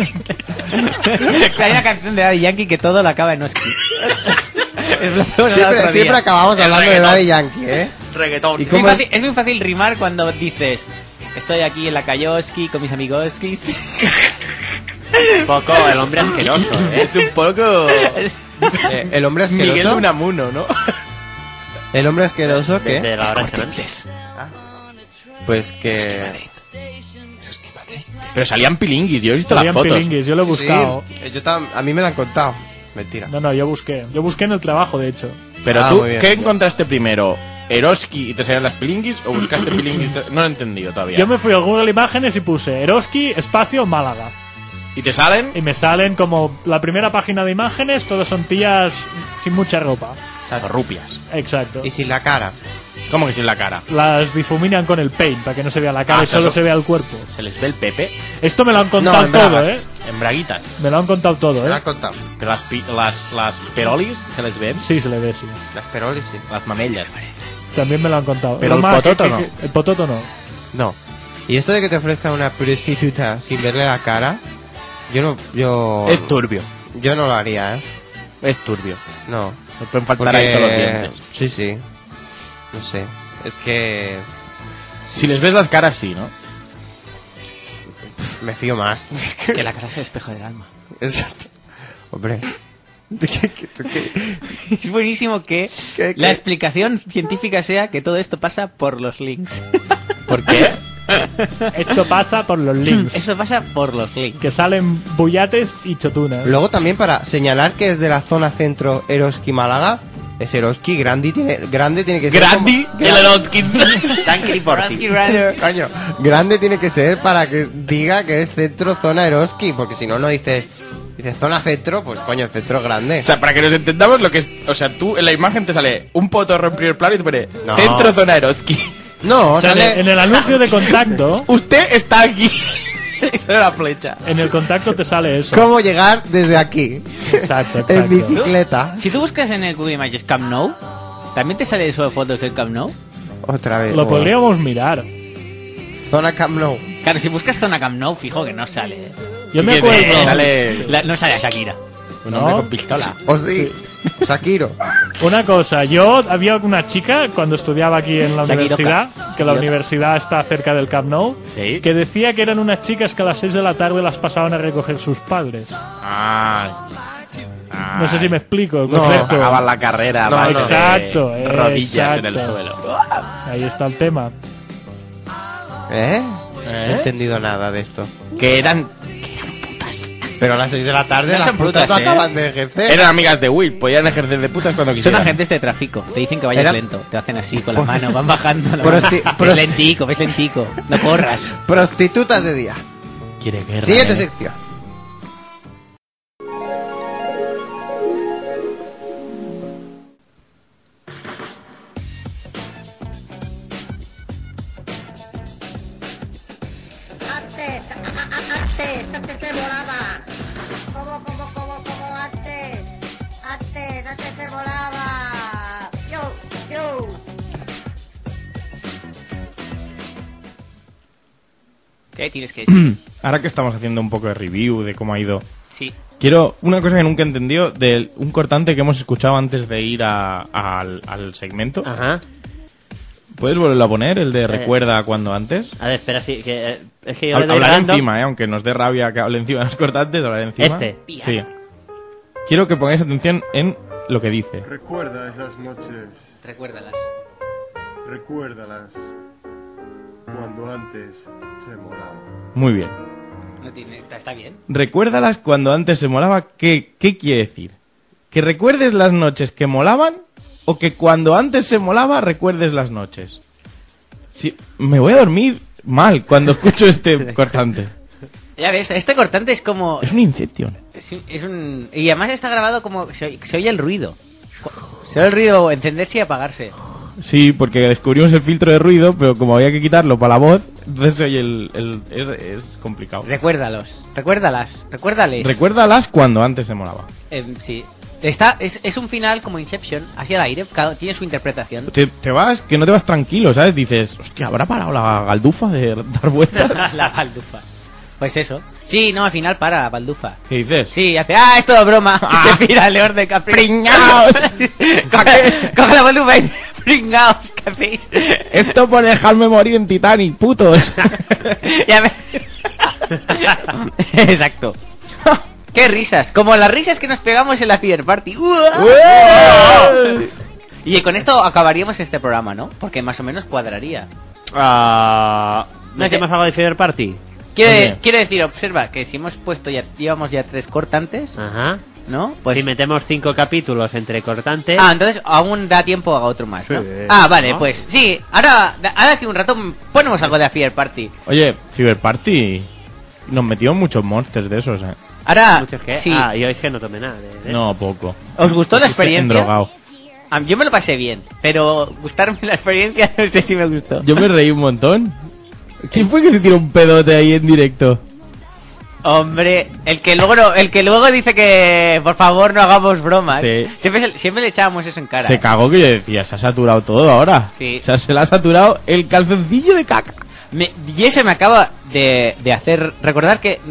Hay una canción de Daddy Yankee que todo lo acaba en Oski. Siempre acabamos hablando de Daddy Yankee, ¿eh? Reggaetón. ¿Y Es muy, cómo fácil, es muy fácil rimar cuando dices Estoy aquí en la Kayoski con mis amigoskis. Un poco el hombre asqueroso, ¿eh? Es un poco... El hombre asqueroso. Miguel Unamuno, ¿no? El hombre asqueroso que... De la hora de antes. Pues que... Pero salían pilinguis, yo he visto Salían las fotos. pilinguis, yo lo he buscado. Sí, a mí me lo han contado. Mentira. No, yo busqué. Yo busqué en el trabajo, de hecho. Pero Ah, tú, muy bien. ¿qué encontraste primero? ¿Eroski y te salían las pilinguis o buscaste pilinguis? No lo he entendido todavía. Yo me fui a Google Imágenes y puse Eroski, espacio, Málaga. ¿Y te salen? Y me salen como la primera página de imágenes, todos son tías sin mucha ropa. Rupias. Exacto. Y sin la cara. ¿Cómo que sin la cara? Las difuminan con el paint para que no se vea la cara Ah, y solo eso- se vea el cuerpo. ¿Se les ve el pepe? Esto me lo han contado No, en todo, bragas. En braguitas. Me lo han contado todo, Me lo han contado. Pero las perolis se les ven. Sí, se le ve, sí. Las perolis, sí. Las mamellas. También me lo han contado. Pero el Toma, pototo no. El pototo no. No. Y esto de que te ofrezca una prostituta sin verle la cara, yo Es turbio. yo no lo haría, ¿eh? Es turbio. No. Me pueden faltar ahí todos los dientes. Sí. No sé. Es que Si les ves las caras, sí, ¿no? me fío más. Es que la cara es el espejo del alma. Exacto. Hombre. Es buenísimo que ¿Qué? la explicación científica sea que todo esto pasa por los links. ¿Por qué? Esto pasa por los links. Esto pasa por los links. Que salen bullates y chotunas. Luego también para señalar que es de la zona centro Eroski Málaga, es Eroski, grande tiene que ser. Grandi, como- el Eroskins. Tanky Porti. Coño, grande tiene que ser para que diga que es centro zona Eroski, porque si no, no dices zona centro, pues coño, el centro es grande. O sea, para que nos entendamos lo que es... O sea, tú en la imagen te sale un potorro en primer plano y te pone No. Centro Zona Eroski. No, O sea, sale... en el anuncio de contacto, Usted está aquí. Esa era la flecha. en el contacto te sale eso. ¿Cómo llegar desde aquí? Exacto, En exacto. bicicleta. Si tú buscas en el Google Images Camp Nou, ¿también te sale solo fotos del Camp Nou? Otra vez. Lo podríamos mirar. Zona Camp Nou. Claro, si buscas zona Camp Nou, fijo que no sale. Yo me Sí que acuerdo. sale No sale a Shakira. un hombre ¿No? con pistola. O sí. Shakiro. Una cosa, yo había una chica cuando estudiaba aquí en la Shakiroka. universidad, que la universidad está cerca del Camp Nou, Sí. que decía que eran unas chicas que a las 6 de la tarde las pasaban a recoger sus padres. No sé si me explico el No, concepto. Pagaban la carrera a No, base no. Exacto, de rodillas en el exacto. suelo. Ahí está el tema. ¿Eh? No he entendido nada de esto. Que eran Pero a las 6 de la tarde No las son putas putas, no acaban de ejercer. Eran amigas de Will, podían ejercer de putas cuando Son quisieran. agentes de tráfico. Te dicen que vayas Era- lento. Te hacen así con la mano. Van bajando. Prosti- Ves lentico, ves lentico. No corras. Prostitutas de día. Quiere guerra. Siguiente ¿eh? sección. Antes se volaba. Como antes. Antes se volaba. Yo. ¿Qué tienes que decir? Ahora que estamos haciendo un poco de review de cómo ha ido, Sí. quiero una cosa que nunca he entendido de un cortante que hemos escuchado antes de ir al segmento. Ajá. ¿Puedes volverlo a poner? El de recuerda cuando antes. A ver, espera, sí, que es que yo le doy Hablaré random. encima, aunque nos dé rabia que hable encima de los cortantes, hablaré encima. Este. Sí. Quiero que pongáis atención en lo que dice. Recuerda esas noches, Recuérdalas. recuérdalas cuando antes se molaba. Muy bien. No tiene... Está bien. Recuérdalas cuando antes se molaba. ¿Qué quiere decir? ¿Que recuerdes las noches que molaban? ¿O que cuando antes se molaba recuerdes las noches? Sí, me voy a dormir mal cuando escucho este cortante. Ya ves, este cortante es como... Es un Inception. Es un... Y además está grabado como... Se oye el ruido. Se oye el ruido encenderse y apagarse. Sí, porque descubrimos el filtro de ruido, pero como había que quitarlo para la voz, entonces se oye es complicado. Recuérdalos. Recuérdalas. Recuérdales. Recuérdalas cuando antes se molaba. Sí. Es un final como Inception, así al aire, tiene su interpretación. Te vas, que no te vas tranquilo, ¿sabes? Dices, hostia, ¿habrá parado la galdufa de dar vueltas? La baldufa. Pues eso. Sí, no, al final para la baldufa. ¿Qué dices? Sí, hace, es todo broma. Y se pira el león de Capri. ¡Pringaos! coge la baldufa y pringaos, ¿qué hacéis? Esto por dejarme morir en Titanic, putos. Ya me... Exacto. ¡Qué risas! Como las risas que nos pegamos en la Fever Party. Y con esto acabaríamos este programa, ¿no? Porque más o menos cuadraría. ¿No No sé. hacemos algo de Fever Party? Quiero decir, observa que si hemos puesto ya, llevamos ya 3 cortantes, Ajá. ¿no? Pues... Si metemos 5 capítulos entre cortantes... Ah, entonces aún da tiempo a otro más, ¿no? Sí. Vale, ¿No? pues sí. Ahora que un rato ponemos algo de la Fever Party. Oye, Fever Party... Nos metió muchos monsters de esos, ¿eh? Ahora, ¿Muchos qué? sí. Y hoy es que no tomé nada. No, poco. ¿Os gustó la experiencia? Endrogado. Yo me lo pasé bien, pero gustarme la experiencia no sé si me gustó. Yo me reí un montón. ¿Quién fue que se tiró un pedote ahí en directo? Hombre, el que luego dice que por favor no hagamos bromas. Sí. Siempre le echábamos eso en cara. Se cagó que yo decía, se ha saturado todo ahora. Sí. O sea, se le ha saturado el calzoncillo de caca. Y eso me acaba de hacer recordar que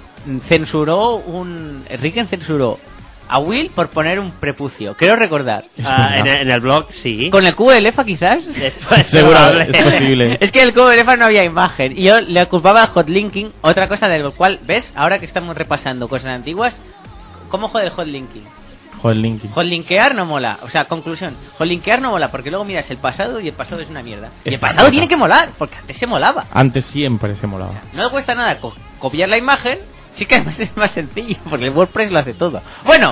Riken censuró a Will por poner un prepucio. Creo recordar. En el blog, sí. Con el cubo de lefa quizás. Seguro, es posible. Es que el cubo de lefa no había imagen. Y yo le culpaba al hotlinking. Otra cosa de lo cual, ¿ves? Ahora que estamos repasando cosas antiguas, ¿cómo jode el hotlinking? Joder, Linky. Hotlinkear no mola. O sea, conclusión. Hotlinkear no mola porque luego miras el pasado y el pasado es una mierda. Y el pasado tiene que molar porque antes se molaba. Antes siempre se molaba. No le cuesta nada copiar la imagen. Sí que además es más sencillo porque el WordPress lo hace todo. Bueno,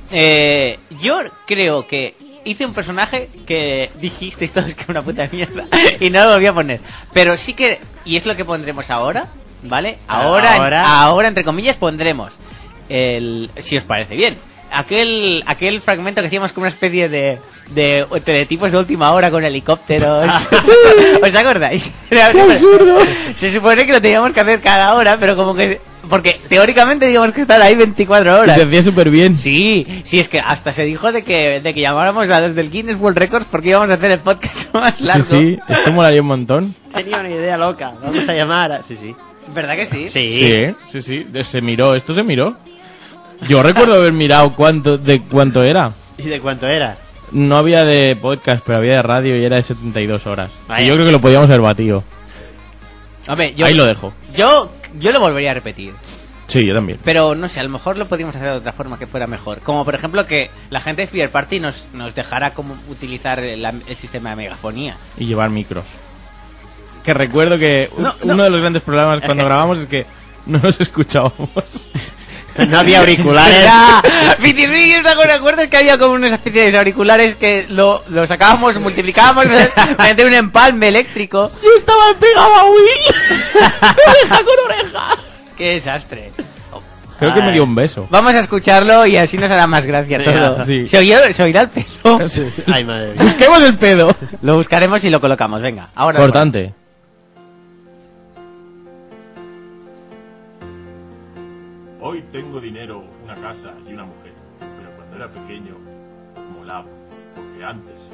yo creo que hice un personaje que dijisteis todos que era una puta mierda y no lo volví a poner. Pero sí que, y es lo que pondremos ahora, ¿vale? Ahora entre comillas pondremos si os parece bien, aquel fragmento que hacíamos como una especie de teletipos de última hora con helicópteros. ¿Os acordáis? Era absurdo. Se supone que lo teníamos que hacer cada hora, pero como que... Porque teóricamente teníamos que estar ahí 24 horas. Y se hacía súper bien. Sí, es que hasta se dijo de que llamáramos a los del Guinness World Records porque íbamos a hacer el podcast más largo. Sí, esto molaría un montón. Tenía una idea loca. Vamos a llamar a... Sí. ¿Verdad que sí? Sí. Sí. Se miró, esto se miró. Yo recuerdo haber mirado cuánto era. ¿Y de cuánto era? No había de podcast, pero había de radio y era de 72 horas. Vaya. Y yo creo que lo podíamos haber batido. Hombre, Ahí lo dejo. Yo lo volvería a repetir. Sí, yo también. Pero no sé, a lo mejor lo podríamos hacer de otra forma que fuera mejor. Como por ejemplo que la gente de Fever Party nos dejara como utilizar el sistema de megafonía. Y llevar micros. Que recuerdo que uno de los grandes problemas cuando grabamos es que no nos escuchábamos. No había auriculares. ¿Te acuerdas que había como una especie de auriculares que lo sacábamos, multiplicábamos mediante un empalme eléctrico? Yo estaba pegado a Will. Oreja con oreja. ¡Qué desastre! Creo que me dio un beso. Vamos a escucharlo y así nos hará más gracia todo. Sí. ¿Se oirá el pedo? Sí. Ay, madre mía. Busquemos el pedo. Lo buscaremos y lo colocamos, venga. Ahora. Cortante. Hoy tengo dinero, una casa y una mujer, pero cuando era pequeño molaba, porque antes se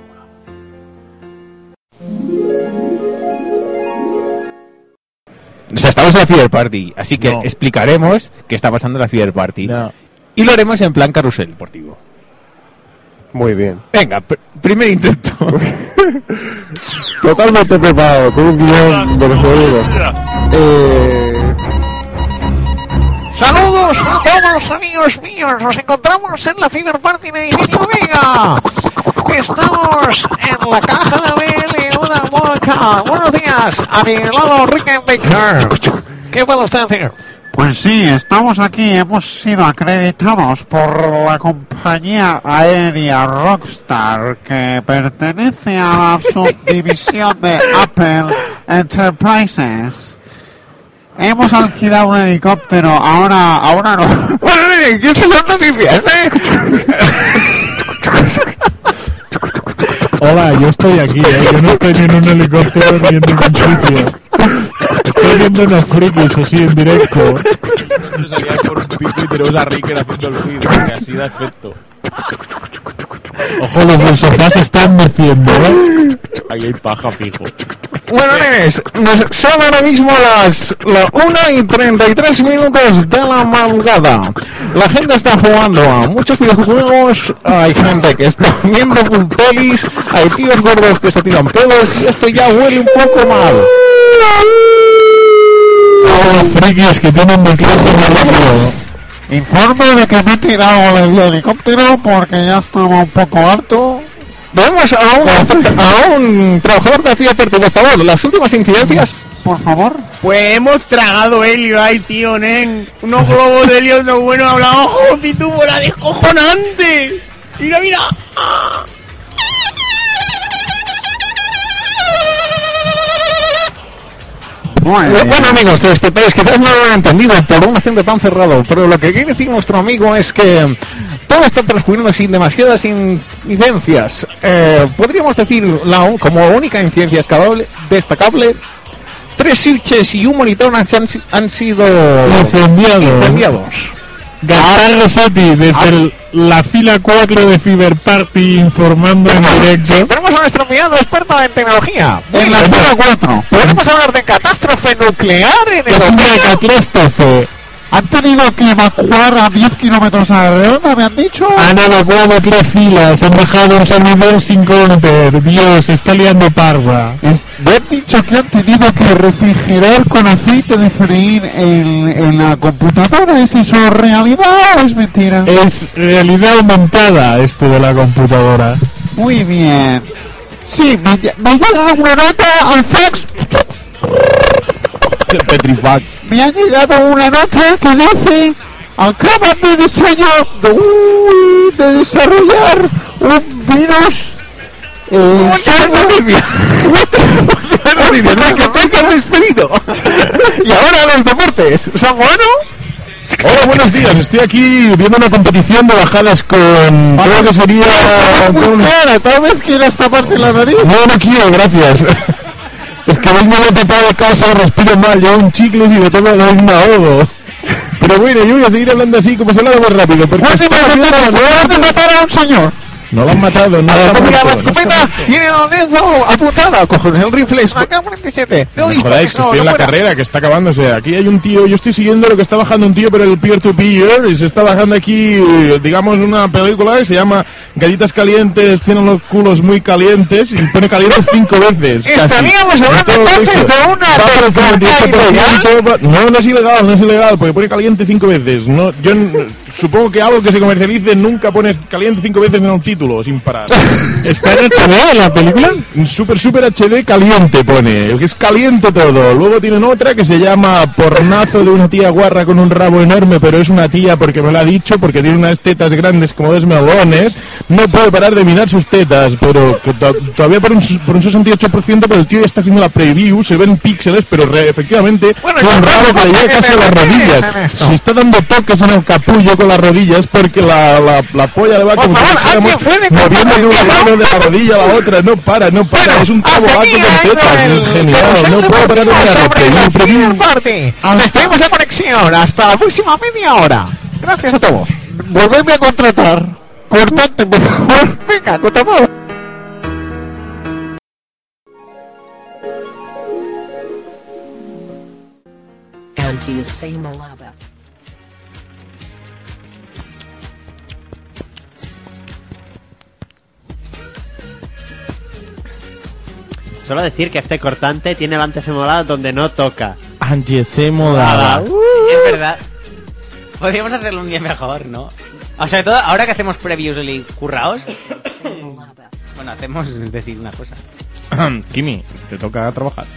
molaba. O sea, estamos en la Fever Party, así que No. explicaremos qué está pasando en la Fever Party. No. Y lo haremos en plan carrusel deportivo. Muy bien. Venga, primer intento. Totalmente preparado, con un guión de los seguros. Saludos a todos, amigos míos. Nos encontramos en la Fever Party en edificio Omega. Estamos en la caja de Abel, una boca. Buenos días, a mi lado Rickenbacker. ¿Qué puede usted decir? Pues sí, estamos aquí, hemos sido acreditados por la compañía aérea Rockstar, que pertenece a la subdivisión de Apple Enterprises. Hemos alquilado un helicóptero, ahora no. ¿Qué son las noticias, Hola, yo estoy aquí, yo no estoy ni en un helicóptero ni en ningún sitio. Estoy viendo unos frikis así en directo. Nos salía por un pico y tenemos a Ricker haciendo el ruido, que así da efecto. Ojo, los del sofá se están meciendo, ¿eh? Ahí hay paja fijo. Bueno, nenes, son ahora mismo las 1:33 de la madrugada. La gente está jugando a muchos videojuegos, hay gente que está viendo pelis, hay tíos gordos que se tiran pedos y esto ya huele un poco mal. Los frikis que tienen mi clase de radio. Informe de que me he tirado del helicóptero porque ya estaba un poco harto. Vamos a un trabajador de Fiat, por favor, las últimas incidencias. Por favor. Pues hemos tragado helio ahí, tío, nen. Unos globos de helio no buenos hablamos. ¡Oh, pitúbora descojonante! ¡Mira, mira! Bueno, amigos, telespectadores, quizás no lo han entendido por un acento tan cerrado, pero lo que quiere decir nuestro amigo es que todo está transcurriendo sin demasiadas incidencias. Podríamos decir, como única incidencia destacable, 3 switches y un monitor han sido incendiados. Gaspar Rossetti, desde la fila 4 de Fiber Party, informando en directo. Tenemos a nuestro enviado experto en tecnología. En la fila 4. Podemos hablar de catástrofe nuclear en el catástrofe. Han tenido que evacuar a 10 kilómetros a la redonda, me han dicho. Han evacuado 3 filas, han dejado un servidor sin counter. Dios, está liando parva. Me han dicho que han tenido que refrigerar con aceite de freír en la computadora. ¿Es eso realidad o es mentira? Es realidad aumentada esto de la computadora. Muy bien. Sí, me llega una nota al fax. Petrifax. Me ha llegado una nota que dice: acaban de desarrollar un virus. Despedido. Y ahora los deportes. ¿Son buenos? Hola, buenos días. Estoy aquí viendo una competición de bajadas con todo lo que sería. Claro, tal vez quieras taparte la nariz. No quiero, gracias. Es que hoy me voy a tapar de casa, respiro mal, llevo un chicle y me tomo la misma ahogo. Pero bueno, yo voy a seguir hablando así como se lo hago más rápido. Porque acaban de matar a un señor. No lo han matado, no está Mira, muerto. la escopeta tiene la lanza apuntada. Cojones, el rifle es una K-47. No jodáis, que estoy en la carrera, que está acabándose. Aquí hay un tío, yo estoy siguiendo lo que está bajando un tío por el peer-to-peer y se está bajando aquí, digamos, una película que se llama Gallitas Calientes tienen los culos muy calientes y pone calientes 5 veces. Estaríamos hablando entonces de una No es ilegal, porque pone caliente 5 veces. No, yo supongo que algo que se comercialice nunca pones caliente 5 veces en un título, sin parar. ¿Está en HD la película? Super HD caliente pone, que es caliente todo. Luego tienen otra que se llama Pornazo de una tía guarra con un rabo enorme, pero es una tía porque me lo ha dicho, porque tiene unas tetas grandes como 2 melones. No puede parar de mirar sus tetas, pero que todavía por un 68%, pero el tío ya está haciendo la preview, se ven píxeles, pero efectivamente bueno, un rabo que le llega casi a las rodillas. Se está dando toques en el capullo con las rodillas porque la polla le va como si dijéramos moviendo de un lado de la rodilla a la otra. No para, es un cabo alto con tetas, es genial, no puedo parar de mirar. Fiber Party. Despedimos la conexión hasta la próxima media hora. Gracias a todos. Volvedme a contratar. Cortante, por favor. Venga, contratado. And to say Malaba. Solo decir que este cortante tiene el antefemoral donde no toca. Antisemolada. Es verdad. Podríamos hacerlo un día mejor, ¿no? O sea, todo, ahora que hacemos previews curraos. Bueno, hacemos decir una cosa. Kimi, te toca trabajar.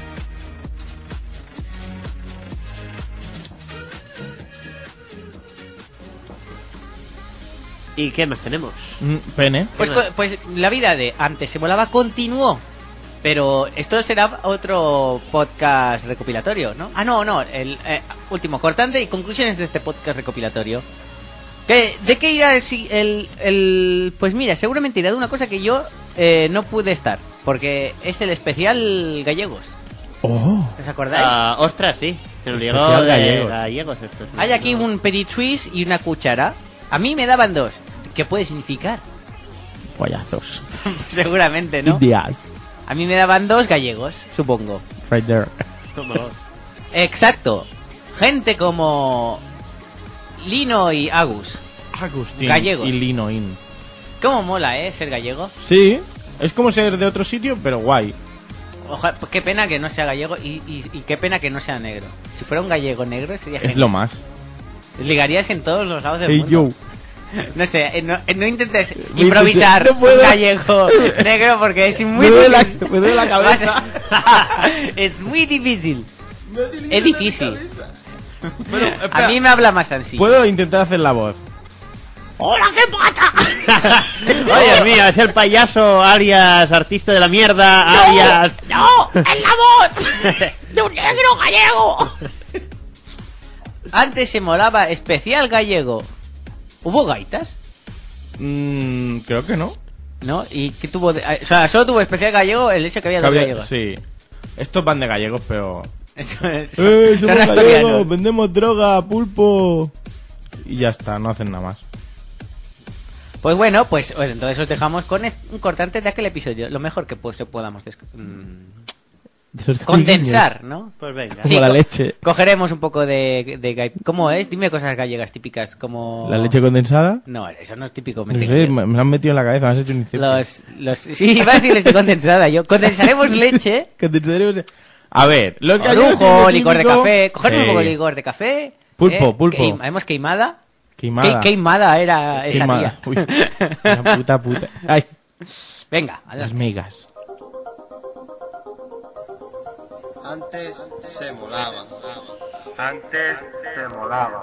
¿Y qué más tenemos? Pene. Pues la vida de Antes se volaba continuó. Pero esto será otro podcast recopilatorio, ¿no? Ah, no, el último cortante y conclusiones de este podcast recopilatorio. ¿De qué irá el pues mira, seguramente irá de una cosa que yo no pude estar, porque es el especial gallegos. Oh. ¿Os acordáis? Ostras, sí. Se nos llegó gallegos esto. Hay aquí un petit suisse y una cuchara. A mí me daban 2. ¿Qué puede significar? Pollazos. Seguramente, ¿no? Ideas. A mí me daban 2 gallegos, supongo. Right there. Exacto. Gente como Lino y Agus. Agustín Gallegos. y Linoín. ¿Cómo mola, ser gallego? Sí, es como ser de otro sitio, pero guay. Ojalá, qué pena que no sea gallego y qué pena que no sea negro. Si fuera un gallego negro sería Es genial. lo más. Ligarías en todos los lados del Hey, mundo. yo. No sé, no intentes improvisar no puedo. un gallego negro porque es muy Me duele difícil. me duele la cabeza. Es muy difícil. Es difícil. Pero, A mí me habla más así. Puedo intentar hacer la voz. ¡Hola, qué pasa! Ay, Dios mío, es el payaso alias artista de la mierda, alias... ¡No! ¡Es la voz de un negro gallego! Antes se molaba especial gallego. ¿Hubo gaitas? Creo que no. ¿No? ¿Y qué tuvo? O sea, solo tuvo especial gallego el hecho que había dos gallegos. Sí. Estos van de gallegos, pero... Son somos asturianos. gallegos, vendemos droga, pulpo... Y ya está, no hacen nada más. Pues bueno, pues entonces os dejamos con un cortante de aquel episodio. Lo mejor que podamos condensar, ¿no? Pues venga. Como la leche. Cogeremos un poco de... ¿Cómo es? Dime cosas gallegas típicas, como... ¿La leche condensada? No, eso no es típico. No sé, me lo han metido en la cabeza, me has hecho un inception. Sí, iba a decir leche condensada. Yo condensaremos leche. Condensaremos... A ver, los gallegos... Orujo, tienen lo licor de típico- café. Cogernos Sí. un poco de licor de café. Pulpo. Haremos queimada. Queimada. Queimada era esa Queimada. tía. Uy, la puta. Ay, Venga, las migas. Antes se molaba. Antes se molaba.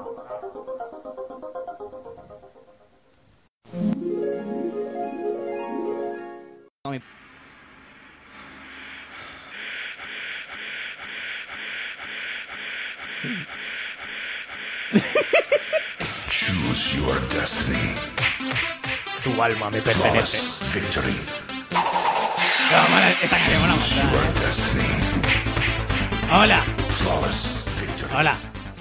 Choose your destiny. Tu alma me pertenece. Victory. Esta canción mola mucho. Your destiny. Hola. Flawless victory. Hola.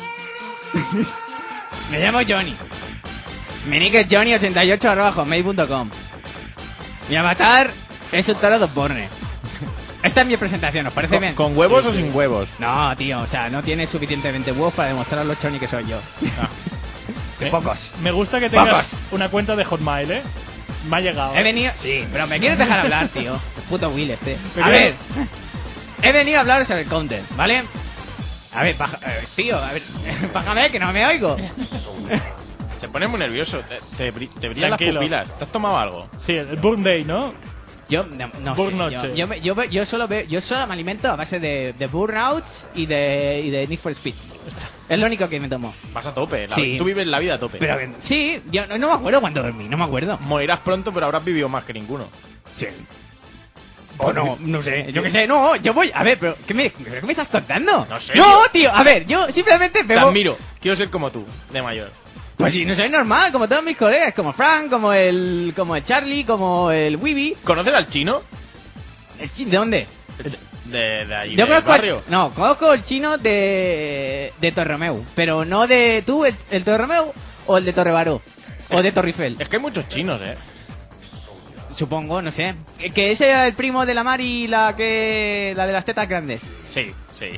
Me llamo Johnny. Mi nick es johnny88@hotmail.com. Mi avatar es un toro de porne. Esta es mi presentación, ¿os parece bien? ¿Con huevos o sin huevos? No, tío, o sea, no tienes suficientemente huevos para demostrar lo choni que soy yo. Pocos. Me gusta que tengas Pocos. una cuenta de Hotmail, ¿eh? Me ha llegado. He venido... Sí, pero me quieres dejar hablar, tío. El puto Will este. Me A quiero- ver. He venido a hablar sobre el content, ¿vale? A ver, tío, a ver, bájame que no me oigo. Se pone muy nervioso. Te brillan las Tranquilo. pupilas. ¿Te has tomado algo? Sí, el Burn Day, ¿no? Yo no sé. Burnoche. Yo solo me alimento a base de burnouts y de Need for Speed. Es lo único que me tomo. Vas a tope. Sí. Tú vives la vida a tope. Pero sí, yo no me acuerdo cuándo dormí, no me acuerdo. Morirás pronto, pero habrás vivido más que ninguno. Sí. O no sé, yo qué sé, no, yo voy... A ver, pero ¿qué me estás contando? No sé, No, tío. tío, a ver, yo simplemente Te bebo... admiro. Quiero ser como tú, de mayor. Pues sí, no soy normal, como todos mis colegas, como Frank, como el Charlie, como el Wibi. ¿Conoces al chino? ¿De dónde? De allí, Yo del conozco barrio. No, conozco el chino de Torromeu, pero no de tú, el Torromeu o el de Torrebaró o de Torrifel. Es que hay muchos chinos, Supongo, no sé. Que ese era el primo de la Mari, la de las tetas grandes. Sí.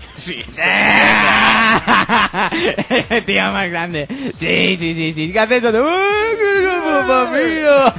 Tía más grande. Sí. ¿Qué haces eso de... ¡Ay, qué papá mío!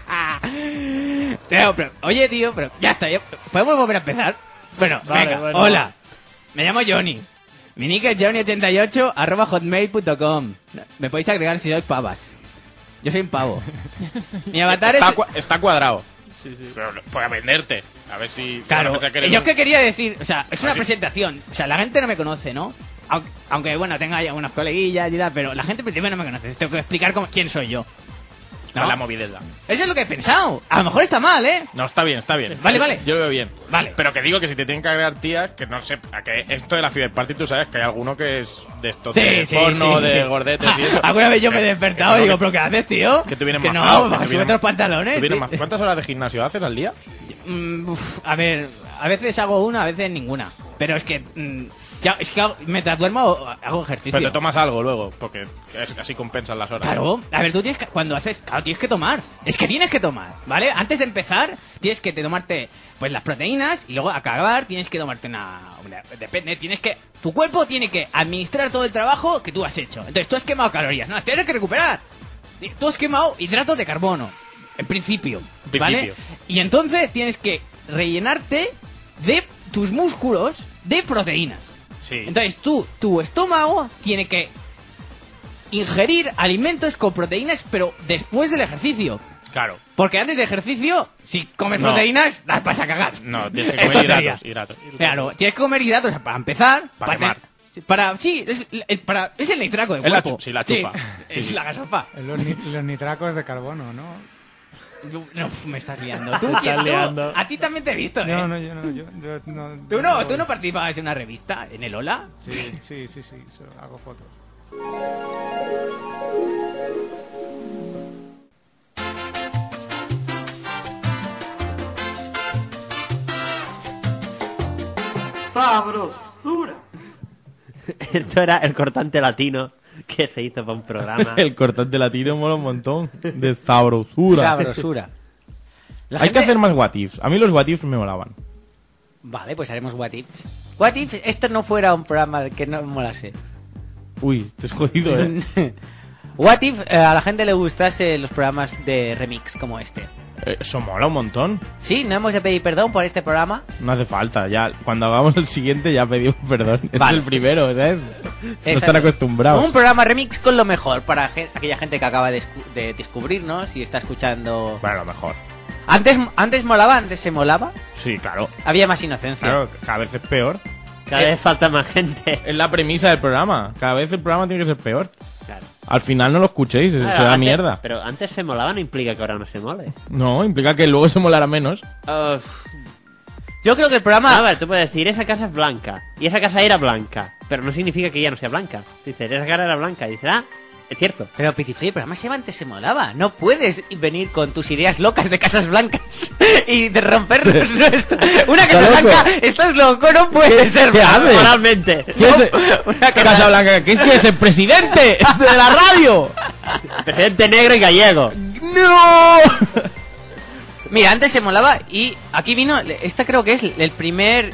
Tío, pero, oye, tío, pero ya está. ¿Podemos volver a empezar? Bueno, Vale, venga, bueno. hola. Me llamo Johnny. Mi nick es johnny88@hotmail.com. Me podéis agregar si sois pavas. Yo soy un pavo. Mi avatar Está cuadrado. Sí. Pero puede venderte. A ver si... Claro, se que eres yo un- que quería decir, o sea, es una Así. presentación, o sea, la gente no me conoce, ¿no? Aunque bueno, tenga ya algunos coleguillas y tal, pero la gente primero no me conoce, tengo que explicar quién soy yo. Está la movidela. Eso es lo que he pensado, a lo mejor está mal, ¿eh? No, está bien. Vale. Yo lo veo bien. Vale. Pero que digo que si te tienen que agregar tías, que no sé, que esto de la Fever Party, tú sabes que hay alguno que es de estos de porno, de gordetes y eso. Alguna vez yo me he despertado que y no, digo, ¿pero qué haces, tío? Que tú vienes Que más no, flao, que baja, tú súbete vienes- los pantalones. tú vienes más- ¿Cuántas horas de gimnasio haces al día? A ver, a veces hago una, a veces ninguna. Pero es que Ya, es que mientras duermo hago ejercicio. Pero te tomas algo luego, porque así compensas las horas. Claro, a ver, tú tienes que, cuando haces, claro, tienes que tomar. Es que tienes que tomar, ¿vale? Antes de empezar, tienes que tomarte, pues, las proteínas y luego acabar tienes que tomarte depende, tu cuerpo tiene que administrar todo el trabajo que tú has hecho. Entonces, tú has quemado calorías, no, tienes que recuperar. Tú has quemado hidratos de carbono, en principio, ¿vale? Y entonces tienes que rellenarte de tus músculos de proteínas. Sí. Entonces tu estómago tiene que ingerir alimentos con proteínas, pero después del ejercicio. Claro. Porque antes del ejercicio, si comes No. proteínas, las vas a cagar. No, tienes que Es comer tontería. hidratos. Claro, tienes que comer hidratos para empezar. Para quemar. Es el nitraco del Es la cuerpo. chu- sí, la chufa. Es Sí. la gasofa. Los nitracos de carbono, ¿no? No, me estás liando. Te estás liando. A ti también te he visto, ¿eh? No, yo no. ¿Tú no participabas en una revista, en el Hola? Sí, hago fotos. ¡Sabrosura! Esto era el cortante latino que se hizo para un programa. El cortante latino mola un montón. De sabrosura. Sabrosura. La Hay gente- que hacer más what ifs. A mí los what ifs me molaban. Vale, pues haremos What If. What If esto no fuera un programa que no molase. Uy, te has jodido, ¿eh? What If a la gente le gustase los programas de remix como este. Eso mola un montón. Sí, no hemos de pedir perdón por este programa. No hace falta. Ya cuando hagamos el siguiente ya pedimos perdón. Este Vale. es el primero, ¿sabes? No Exacto. están acostumbrados. Un programa remix con lo mejor para aquella gente que acaba de descubrirnos y está escuchando. Bueno, lo mejor. Antes molaba, antes se molaba. Sí, claro. Había más inocencia. Claro, cada vez es peor. Cada vez falta más gente. Es la premisa del programa. Cada vez el programa tiene que ser peor. Claro. Al final no lo escuchéis, Claro, se da antes- mierda. Pero antes se molaba, no implica que ahora no se mole. No, implica que luego se molará menos. Yo creo que el programa... A ver, tú puedes decir, esa casa es blanca. Y esa casa era blanca. Pero no significa que ya no sea blanca. Dices, esa cara era blanca. Y dices, es cierto. Pero Pitifree, el programa se llama Antes se molaba. No puedes venir con tus ideas locas de casas blancas y de rompernos nuestra. Una casa Está loco. blanca, estás loco, no puede ser. ¿Qué haces? Moralmente. ¿Quién es Casa Blanca? ¿Quién es el presidente de la radio? Presidente negro y gallego. ¡No! Mira, Antes se molaba y aquí vino, esta creo que es el primer...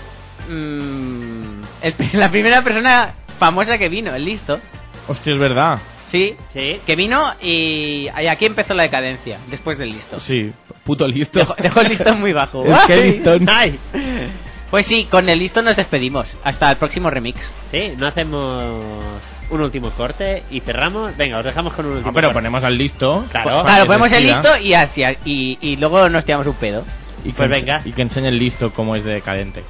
la primera persona famosa que vino, el Listo. Hostia, es verdad. Sí, que vino y aquí empezó la decadencia, después del Listo. Sí, puto listo. Dejó el listón muy bajo. Es que ¡Ay! listón. ¡Ay! Pues sí, con el Listo nos despedimos. Hasta el próximo remix. Sí, no hacemos un último corte y cerramos. Venga, os dejamos con un último No, pero corte. ponemos al listo. Claro. Claro, ponemos el Listo y luego nos tiramos un pedo. Y que Pues venga. Y que enseñe el listo cómo es de decadente.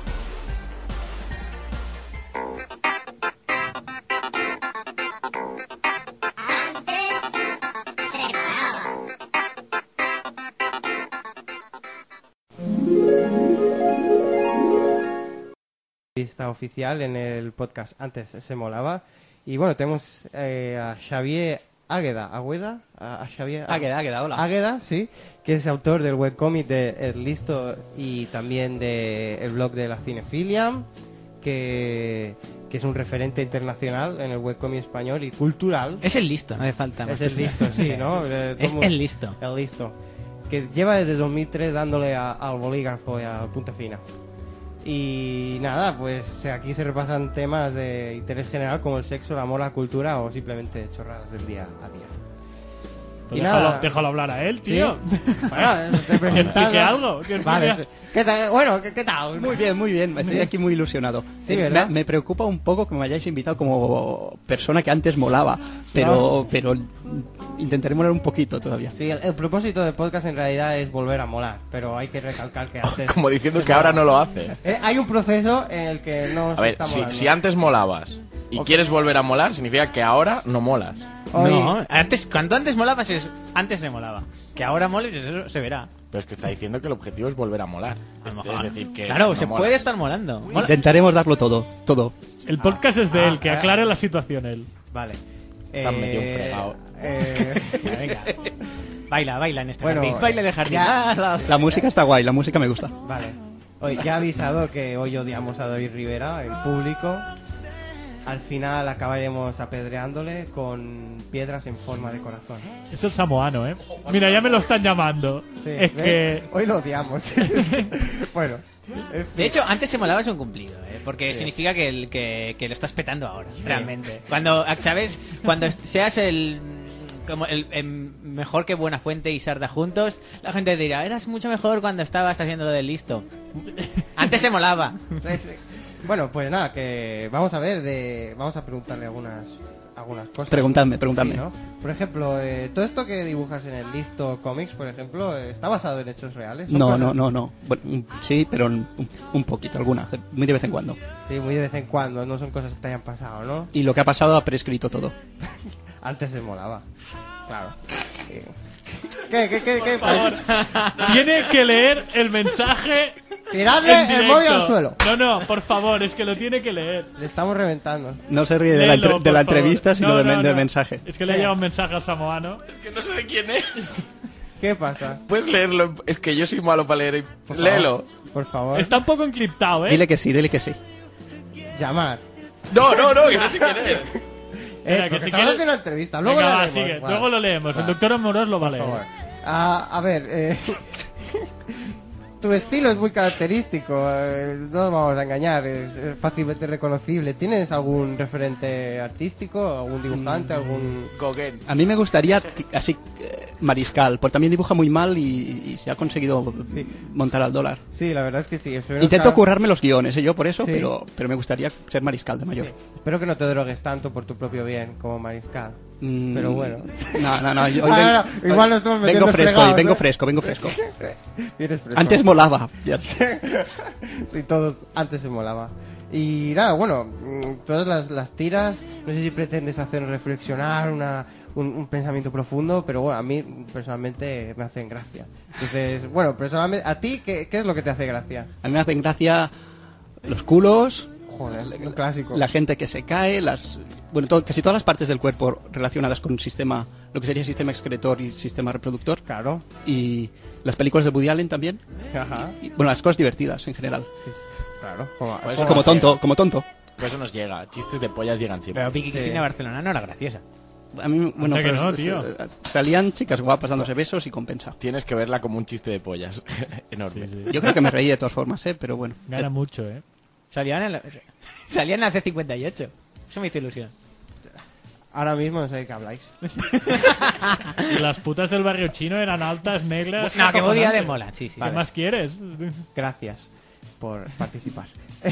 Está oficial en el podcast Antes se molaba. Y bueno, tenemos a Xavier Águeda. A Xavier Águeda, hola. Águeda, sí, que es autor del webcómic de El Listo y también del blog de la Cinefilia, que es un referente internacional en el webcómic español y cultural. Es el Listo, no hace falta más. Es el Listo, sí, ¿no? Es el Listo. El Listo. Que lleva desde 2003 dándole al bolígrafo y al punto final. Y nada, pues aquí se repasan temas de interés general como el sexo, el amor, la cultura o simplemente chorradas del día a día. Pues Y déjalo hablar a él, tío. Sí. Bueno, estoy presentando. Que algo. Que Vale, explique. ¿qué tal? Bueno, ¿qué tal? Muy bien. Estoy aquí muy ilusionado. Sí, ¿verdad? Me preocupa un poco que me hayáis invitado como persona que antes molaba, pero intentaré molar un poquito todavía. Sí, el propósito del podcast en realidad es volver a molar, pero hay que recalcar que antes... Como diciendo se que ahora molaba. no lo hace. Hay un proceso en el que no A se ver, está si, molando. si antes molabas y quieres volver a molar, significa que ahora no molas. No, cuanto antes molabas, antes se molaba. Que ahora moles, eso se verá. Pero es que está diciendo que el objetivo es volver a molar. Es decir, que Claro, no se molas. puede estar molando. Intentaremos darlo todo. El podcast es de él, que aclare la situación él. Vale. Te han metido un fregado. Venga. Baila en este Bueno, jardín. Baila en el jardín. ya. La música está guay, la música me gusta. Vale. Hoy ya he avisado que hoy odiamos a David Rivera en público. Al final acabaremos apedreándole con piedras en forma de corazón. Es el samoano, ¿eh? Mira, ya me lo están llamando. Sí, es ¿ves? que... Hoy lo odiamos. Bueno. De hecho, antes se molaba es un cumplido, porque Sí. significa que lo estás petando ahora, realmente. Cuando, ¿sabes? Cuando seas el mejor que Buenafuente y Sarda juntos, la gente dirá, eras mucho mejor cuando estabas haciendo lo del listo. Antes se molaba. Bueno, pues nada, que vamos a ver, vamos a preguntarle algunas cosas. Preguntadme. Sí, ¿no? Por ejemplo, todo esto que dibujas en el Listo Comics, por ejemplo, ¿está basado en hechos reales? ¿Son No. cosas- Bueno, sí, pero un poquito, alguna. Muy de vez en cuando. Sí, muy de vez en cuando, no son cosas que te hayan pasado, ¿no? Y lo que ha pasado ha prescrito todo. Antes se molaba. Claro. ¿Qué? Por favor, tiene que leer el mensaje. Tiradle en el directo. móvil al suelo. No, por favor, es que lo tiene que leer. Le estamos reventando. No se ríe de la, Léelo, de la por favor. entrevista, sino No, del mensaje. Es que le llega un mensaje al samoano. Es que no sé de quién es. ¿Qué pasa? Puedes leerlo. Es que yo soy malo para leer. Por Léelo. favor, por favor. Está un poco encriptado, ¿eh? Dile que sí. Llamar. No, que no sé quién es. Venga, que Porque si estamos quieres- haciendo una entrevista. Luego Venga, la va, leemos. sigue. Vale. Luego lo leemos. El Vale. doctor Amorós lo va a Por leer. favor. A ver, tu estilo es muy característico, no nos vamos a engañar, es fácilmente reconocible. ¿Tienes algún referente artístico, algún dibujante, algún...? Gauguin. A mí me gustaría así Mariscal, porque también dibuja muy mal y se ha conseguido montar al dólar. Sí, la verdad es que sí. Espero Intento que- currarme los guiones, yo por eso, Sí. pero me gustaría ser Mariscal de mayor. Sí. Espero que no te drogues tanto por tu propio bien como Mariscal. Mm, Pero bueno. No, yo hoy Ah, no, igual nos estamos metiendo vengo fresco, fregados, hoy, vengo ¿eh? fresco. Vienes fresco. Antes molaba. Ya. Sí, todos antes se molaba. Y nada, bueno, todas las tiras, no sé si pretendes hacer reflexionar un pensamiento profundo, pero bueno, a mí personalmente me hacen gracia. Entonces, bueno, personalmente, ¿a ti qué es lo que te hace gracia? A mí me hacen gracia los culos. Joder, un clásico. La gente que se cae, casi todas las partes del cuerpo relacionadas con un sistema, lo que sería sistema excretor y sistema reproductor. Claro. Y las películas de Woody Allen también. Ajá. Y, bueno, las cosas divertidas en general. Sí, claro. Pues Como tonto. Pues eso nos llega. Chistes de pollas llegan siempre. Pero Vicky Cristina Barcelona no era graciosa. A mí, bueno, Anda que pero no, tío. salían chicas guapas dándose besos y compensa. Tienes que verla como un chiste de pollas. Enorme. Yo creo que me reí de todas formas, pero bueno. Gana mucho, ¿eh? Salían en la C58. Eso me hizo ilusión. Ahora mismo no sé de qué habláis. Y las putas del barrio chino eran altas, negras. No, que Woody acojonantes. Allen mola, sí. ¿Qué Vale. más quieres? Gracias por participar.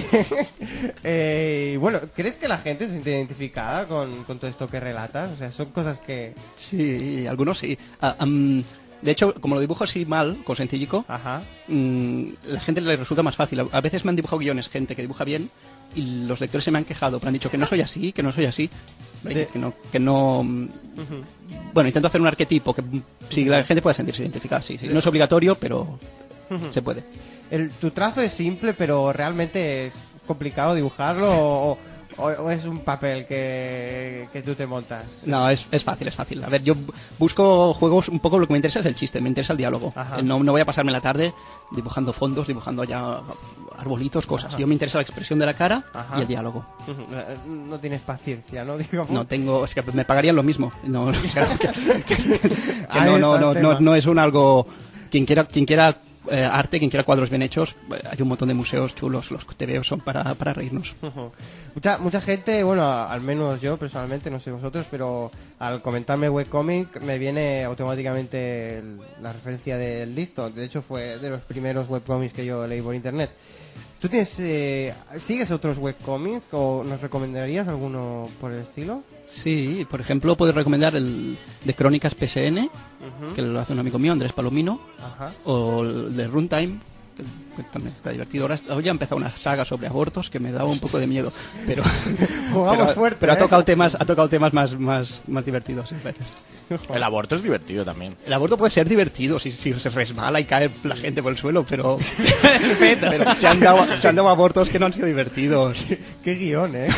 Bueno, ¿crees que la gente se siente identificada con todo esto que relatas? O sea, son cosas que... Sí, algunos sí. De hecho, como lo dibujo así mal, con sencillico, Ajá. La gente le resulta más fácil. A veces me han dibujado guiones gente que dibuja bien y los lectores se me han quejado, pero han dicho que no soy así, que no soy así. Que no... Bueno, intento hacer un arquetipo que sí, la gente puede sentirse identificada, sí. No es obligatorio, pero se puede. Tu trazo es simple, pero realmente es complicado dibujarlo o es un papel que tú te montas. No, es fácil, es fácil. A ver, yo busco juegos, un poco lo que me interesa es el chiste, me interesa el diálogo. Ajá. No voy a pasarme la tarde dibujando fondos, dibujando ya arbolitos, cosas. Ajá. Yo me interesa la expresión de la cara Ajá. y el diálogo. No tienes paciencia, ¿no? Digamos. No tengo, es que me pagarían lo mismo. No, o sea, que Ahí está el tema. no es un algo. Quien quiera arte, quien quiera cuadros bien hechos, hay un montón de museos chulos. Los TVOs son para reírnos. Ujú. Mucha gente, bueno, al menos yo personalmente, no sé vosotros, pero al comentarme webcomic me viene automáticamente la referencia del Listo. De hecho, fue de los primeros webcomics que yo leí por internet. ¿Tú sigues otros webcomics o nos recomendarías alguno por el estilo? Sí, por ejemplo, puedo recomendar el de Crónicas PSN, Ujú. que lo hace un amigo mío, Andrés Palomino, Ajá. o el de Runtime, que también está divertido. Hoy ya ha empezado una saga sobre abortos que me daba un poco de miedo, pero Jugamos fuerte, pero ¿eh? ha tocado temas más divertidos. a veces. El aborto es divertido también. El aborto puede ser divertido si se resbala y cae la gente por el suelo, pero se han dado abortos que no han sido divertidos. Qué guión, ¿eh?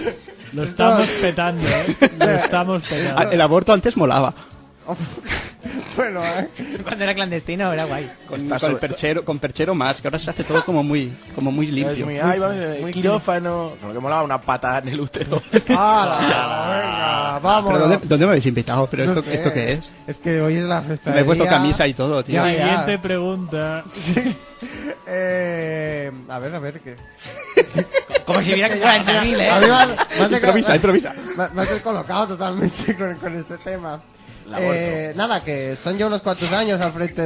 Lo estamos petando, ¿eh? Lo estamos petando. El aborto antes molaba. Bueno, Cuando era clandestino era guay. Con perchero más, que ahora se hace todo como muy Es limpio. muy, ay, vamos, quirófano. Con lo que molaba una patada en el útero. ¡Hala! Venga, vamos. ¿Pero dónde me habéis invitado? ¿Pero No esto, sé. esto qué es? Es que hoy es la fiesta Me he del puesto día. camisa y todo, tío. Ya, ya. Siguiente pregunta. A ver, ¿qué? Como si hubiera 40.000, ¿eh? A mí Improvisa. Me has descolocado totalmente con este tema. La aborto. Nada, que son ya unos cuantos años al frente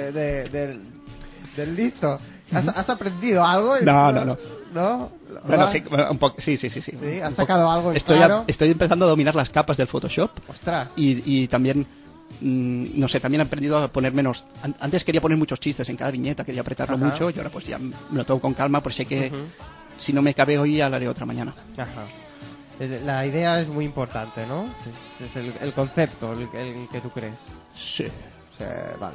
del listo. ¿Has aprendido algo? No. ¿No? Bueno, sí, un poco, sí. Sí, has Un sacado poco. algo en Estoy, claro. estoy empezando a dominar las capas del Photoshop. Ostras. Y también, no sé, también he aprendido a poner menos... Antes quería poner muchos chistes en cada viñeta, quería apretarlo Ajá. mucho, y ahora pues ya me lo tomo con calma, por sé que si no me cabe hoy, ya lo haré otra mañana. Ajá. La idea es muy importante, ¿no? Es el concepto el que tú crees. Sí. Sí, vale.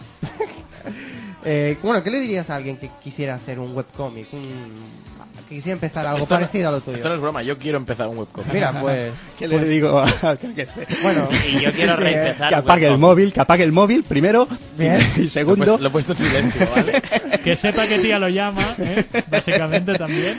Bueno, ¿qué le dirías a alguien que quisiera hacer un webcómic? Que quisiera empezar algo Esto no- parecido a lo tuyo. Esto no es broma, yo quiero empezar un webcomic. Mira, pues... ¿Qué le digo a que esté? Bueno, Y yo quiero sí, reempezar. Que apague el móvil primero. Bien. Y segundo... Lo he puesto en silencio, ¿vale? Que sepa que tía lo llama, básicamente también.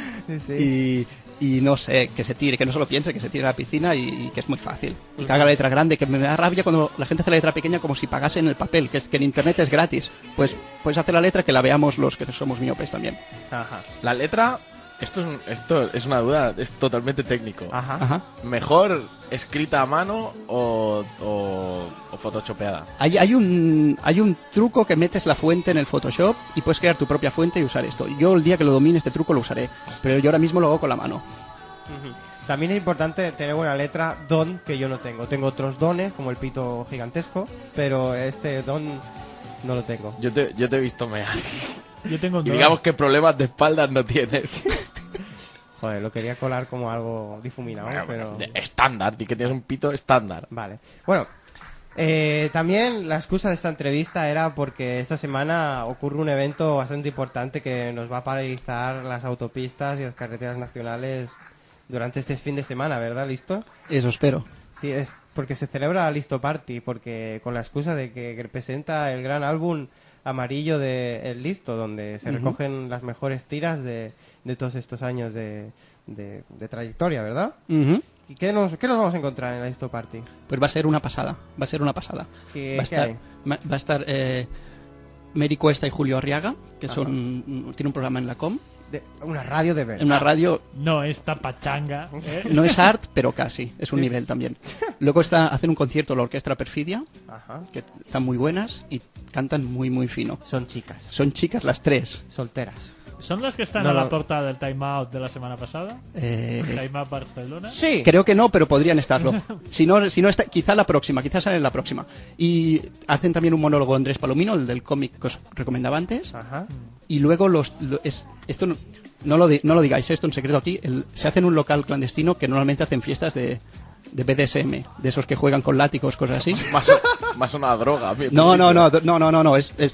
Y no sé, que se tire, que no solo piense, que se tire a la piscina y que es muy fácil. Y que haga la letra grande, que me da rabia cuando la gente hace la letra pequeña como si pagase en el papel, que es que en internet es gratis. Pues puedes hacer la letra que la veamos los que somos miopes también. Ajá. La letra, esto es una duda, es totalmente técnico. Ajá. ¿Mejor escrita a mano o photoshopeada? Hay un truco que metes la fuente en el Photoshop y puedes crear tu propia fuente y usar esto. Yo el día que lo domine este truco lo usaré, pero yo ahora mismo lo hago con la mano. También es importante tener buena letra, don que yo no tengo. Tengo otros dones, como el pito gigantesco, pero este don no lo tengo. Yo te he visto mear. Yo tengo un Y don. digamos que problemas de espaldas no tienes. Joder, lo quería colar como algo difuminado, Bueno, pero... estándar, di que tienes un pito estándar. Vale. Bueno, también la excusa de esta entrevista era porque esta semana ocurre un evento bastante importante que nos va a paralizar las autopistas y las carreteras nacionales durante este fin de semana, ¿verdad? ¿Listo? Eso espero. Sí, es porque se celebra Listo Party, porque con la excusa de que presenta el gran álbum amarillo de El Listo, donde se recogen las mejores tiras de todos estos años de trayectoria, ¿verdad? Ujú. ¿Y qué nos vamos a encontrar en la Listo Party? Pues va a ser una pasada. ¿Qué Va a estar Mary Cuesta y Julio Arriaga, que tiene un programa en la COM. Una radio de verdad. En una radio... No, esta pachanga. No es art, pero casi. Es un nivel también. Luego hacen un concierto la Orquestra Perfidia, Ajá. que están muy buenas y cantan muy, muy fino. Son chicas. Son chicas las tres. Solteras. ¿Son las que están No, a la no. portada del Time Out de la semana pasada? Time Out Barcelona. Sí. Creo que no, pero podrían estarlo. Si no está, quizá la próxima, quizás sale en la próxima. Y hacen también un monólogo Andrés Palomino, el del cómic que os recomendaba antes. Ajá. Y luego esto no lo digáis esto en secreto aquí. Se hace en un local clandestino que normalmente hacen fiestas de BDSM, de esos que juegan con látigos, cosas así. Más una droga. No,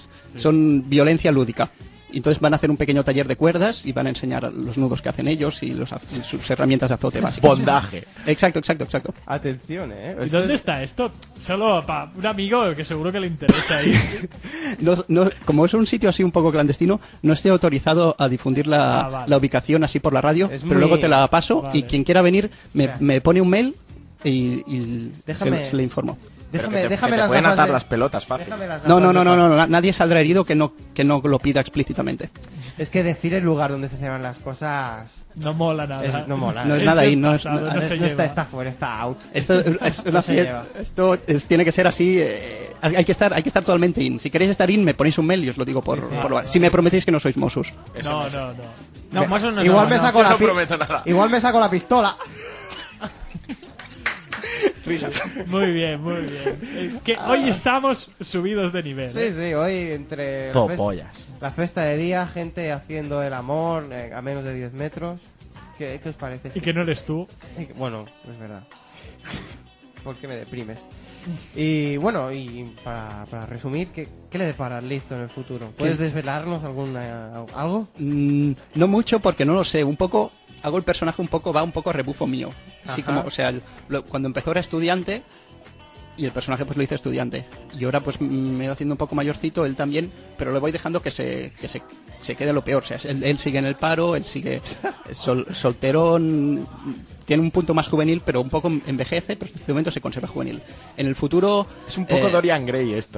son violencia lúdica. Y entonces van a hacer un pequeño taller de cuerdas y van a enseñar los nudos que hacen ellos y sus herramientas de azote básicas. Bondaje. Exacto. Atención, ¿Y dónde está esto? Solo para un amigo que seguro que le interesa ir. Como es un sitio así un poco clandestino, no estoy autorizado a difundir vale. la ubicación así por la radio, Es pero muy- luego te la paso Vale. y quien quiera venir Mira. me pone un mail y Déjame- se le informo. Déjame que te las pueden gafas atar de- las pelotas fácil. déjame las No, gafas de paso. nadie saldrá herido que no lo pida explícitamente. Es que decir el lugar donde se celebran las cosas No mola nada. no mola. No es Es nada del ahí, no es- pasado, no no se No lleva. está fuera, está out. Esto es una No se fiesta. lleva. Tiene que ser así. Hay que estar totalmente in. Si queréis estar in, me ponéis un mail y os lo digo si me prometéis que no sois Mossos. No. No, Mossos no Igual somos, me no. saco Yo la no pi- prometo nada. Igual me saco la pistola. Muy bien. Es que hoy estamos subidos de nivel. Sí, hoy entre Todo la, pollas. la fiesta de día, gente haciendo el amor a menos de 10 metros. ¿Qué os parece? Y que no eres tú. Bueno, es verdad. Porque me deprimes. Y bueno, y para resumir, ¿qué le depara Listo en el futuro? ¿Puedes desvelarnos algo? No mucho porque no lo sé. Un poco hago el personaje va un poco a rebufo mío. Así Ajá. como, o sea, cuando empezó era estudiante y el personaje pues lo hice estudiante. Y ahora pues me he ido haciendo un poco mayorcito, él también, pero le voy dejando que se quede lo peor. O sea, él sigue en el paro, él sigue solterón, tiene un punto más juvenil, pero un poco envejece, pero de momento se conserva juvenil. En el futuro... Es un poco Dorian Gray esto.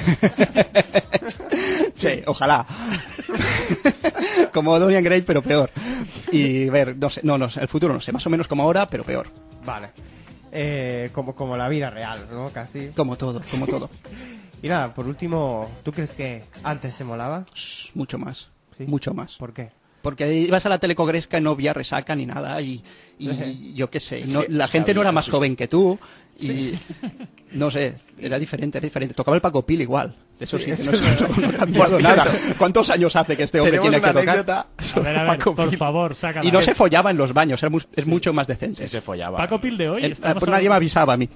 Sí, ojalá. Como Dorian Gray, pero peor. Y ver, no sé, el futuro no sé, más o menos como ahora, pero peor. Vale. Como la vida real, ¿no? Casi. Como todo. Y nada, por último, ¿tú crees que antes se molaba? Mucho más. ¿Sí? Mucho más. ¿Por qué? Porque ibas a la telecogresca y no había resaca ni nada y yo qué sé, no, la gente no era más joven que tú y no sé, era diferente. Tocaba el Paco Pil igual. Eso sí, que no ha cambiado nada. ¿Cuántos años hace que este hombre tiene que tocar? A ver, por favor, sácala. Y no se follaba en los baños, es mucho más decente. Sí, se follaba. Paco Pil de hoy. Pues nadie me avisaba a mí.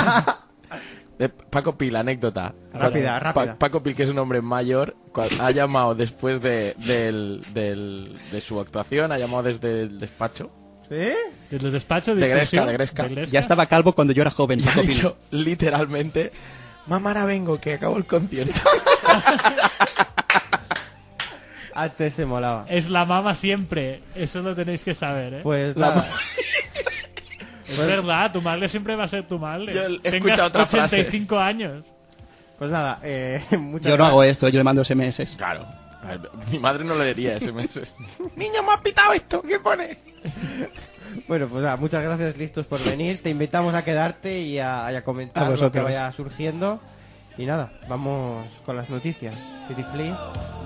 Paco Pil, anécdota. Rápida. Paco Pil, que es un hombre mayor, ha llamado después de su actuación, ha llamado desde el despacho. ¿Sí? Desde el despacho de Gresca. Ya estaba calvo cuando yo era joven. Y ha dicho literalmente: mamá, ahora vengo, que acabo el concierto. Antes se molaba. Es la mama siempre. Eso lo tenéis que saber, ¿eh? Pues nada. Es verdad, tu madre siempre va a ser tu madre. Yo he Tengas escuchado otra 85 años. Pues nada, yo no hago esto, yo le mando SMS. Claro. A ver, mi madre no leería SMS. Niño, me ha pitado esto, ¿qué pone? Bueno, pues nada, muchas gracias, listos por venir. Te invitamos a quedarte y a comentar A lo que vosotros. vaya surgiendo. Y nada, vamos con las noticias. Pitifli.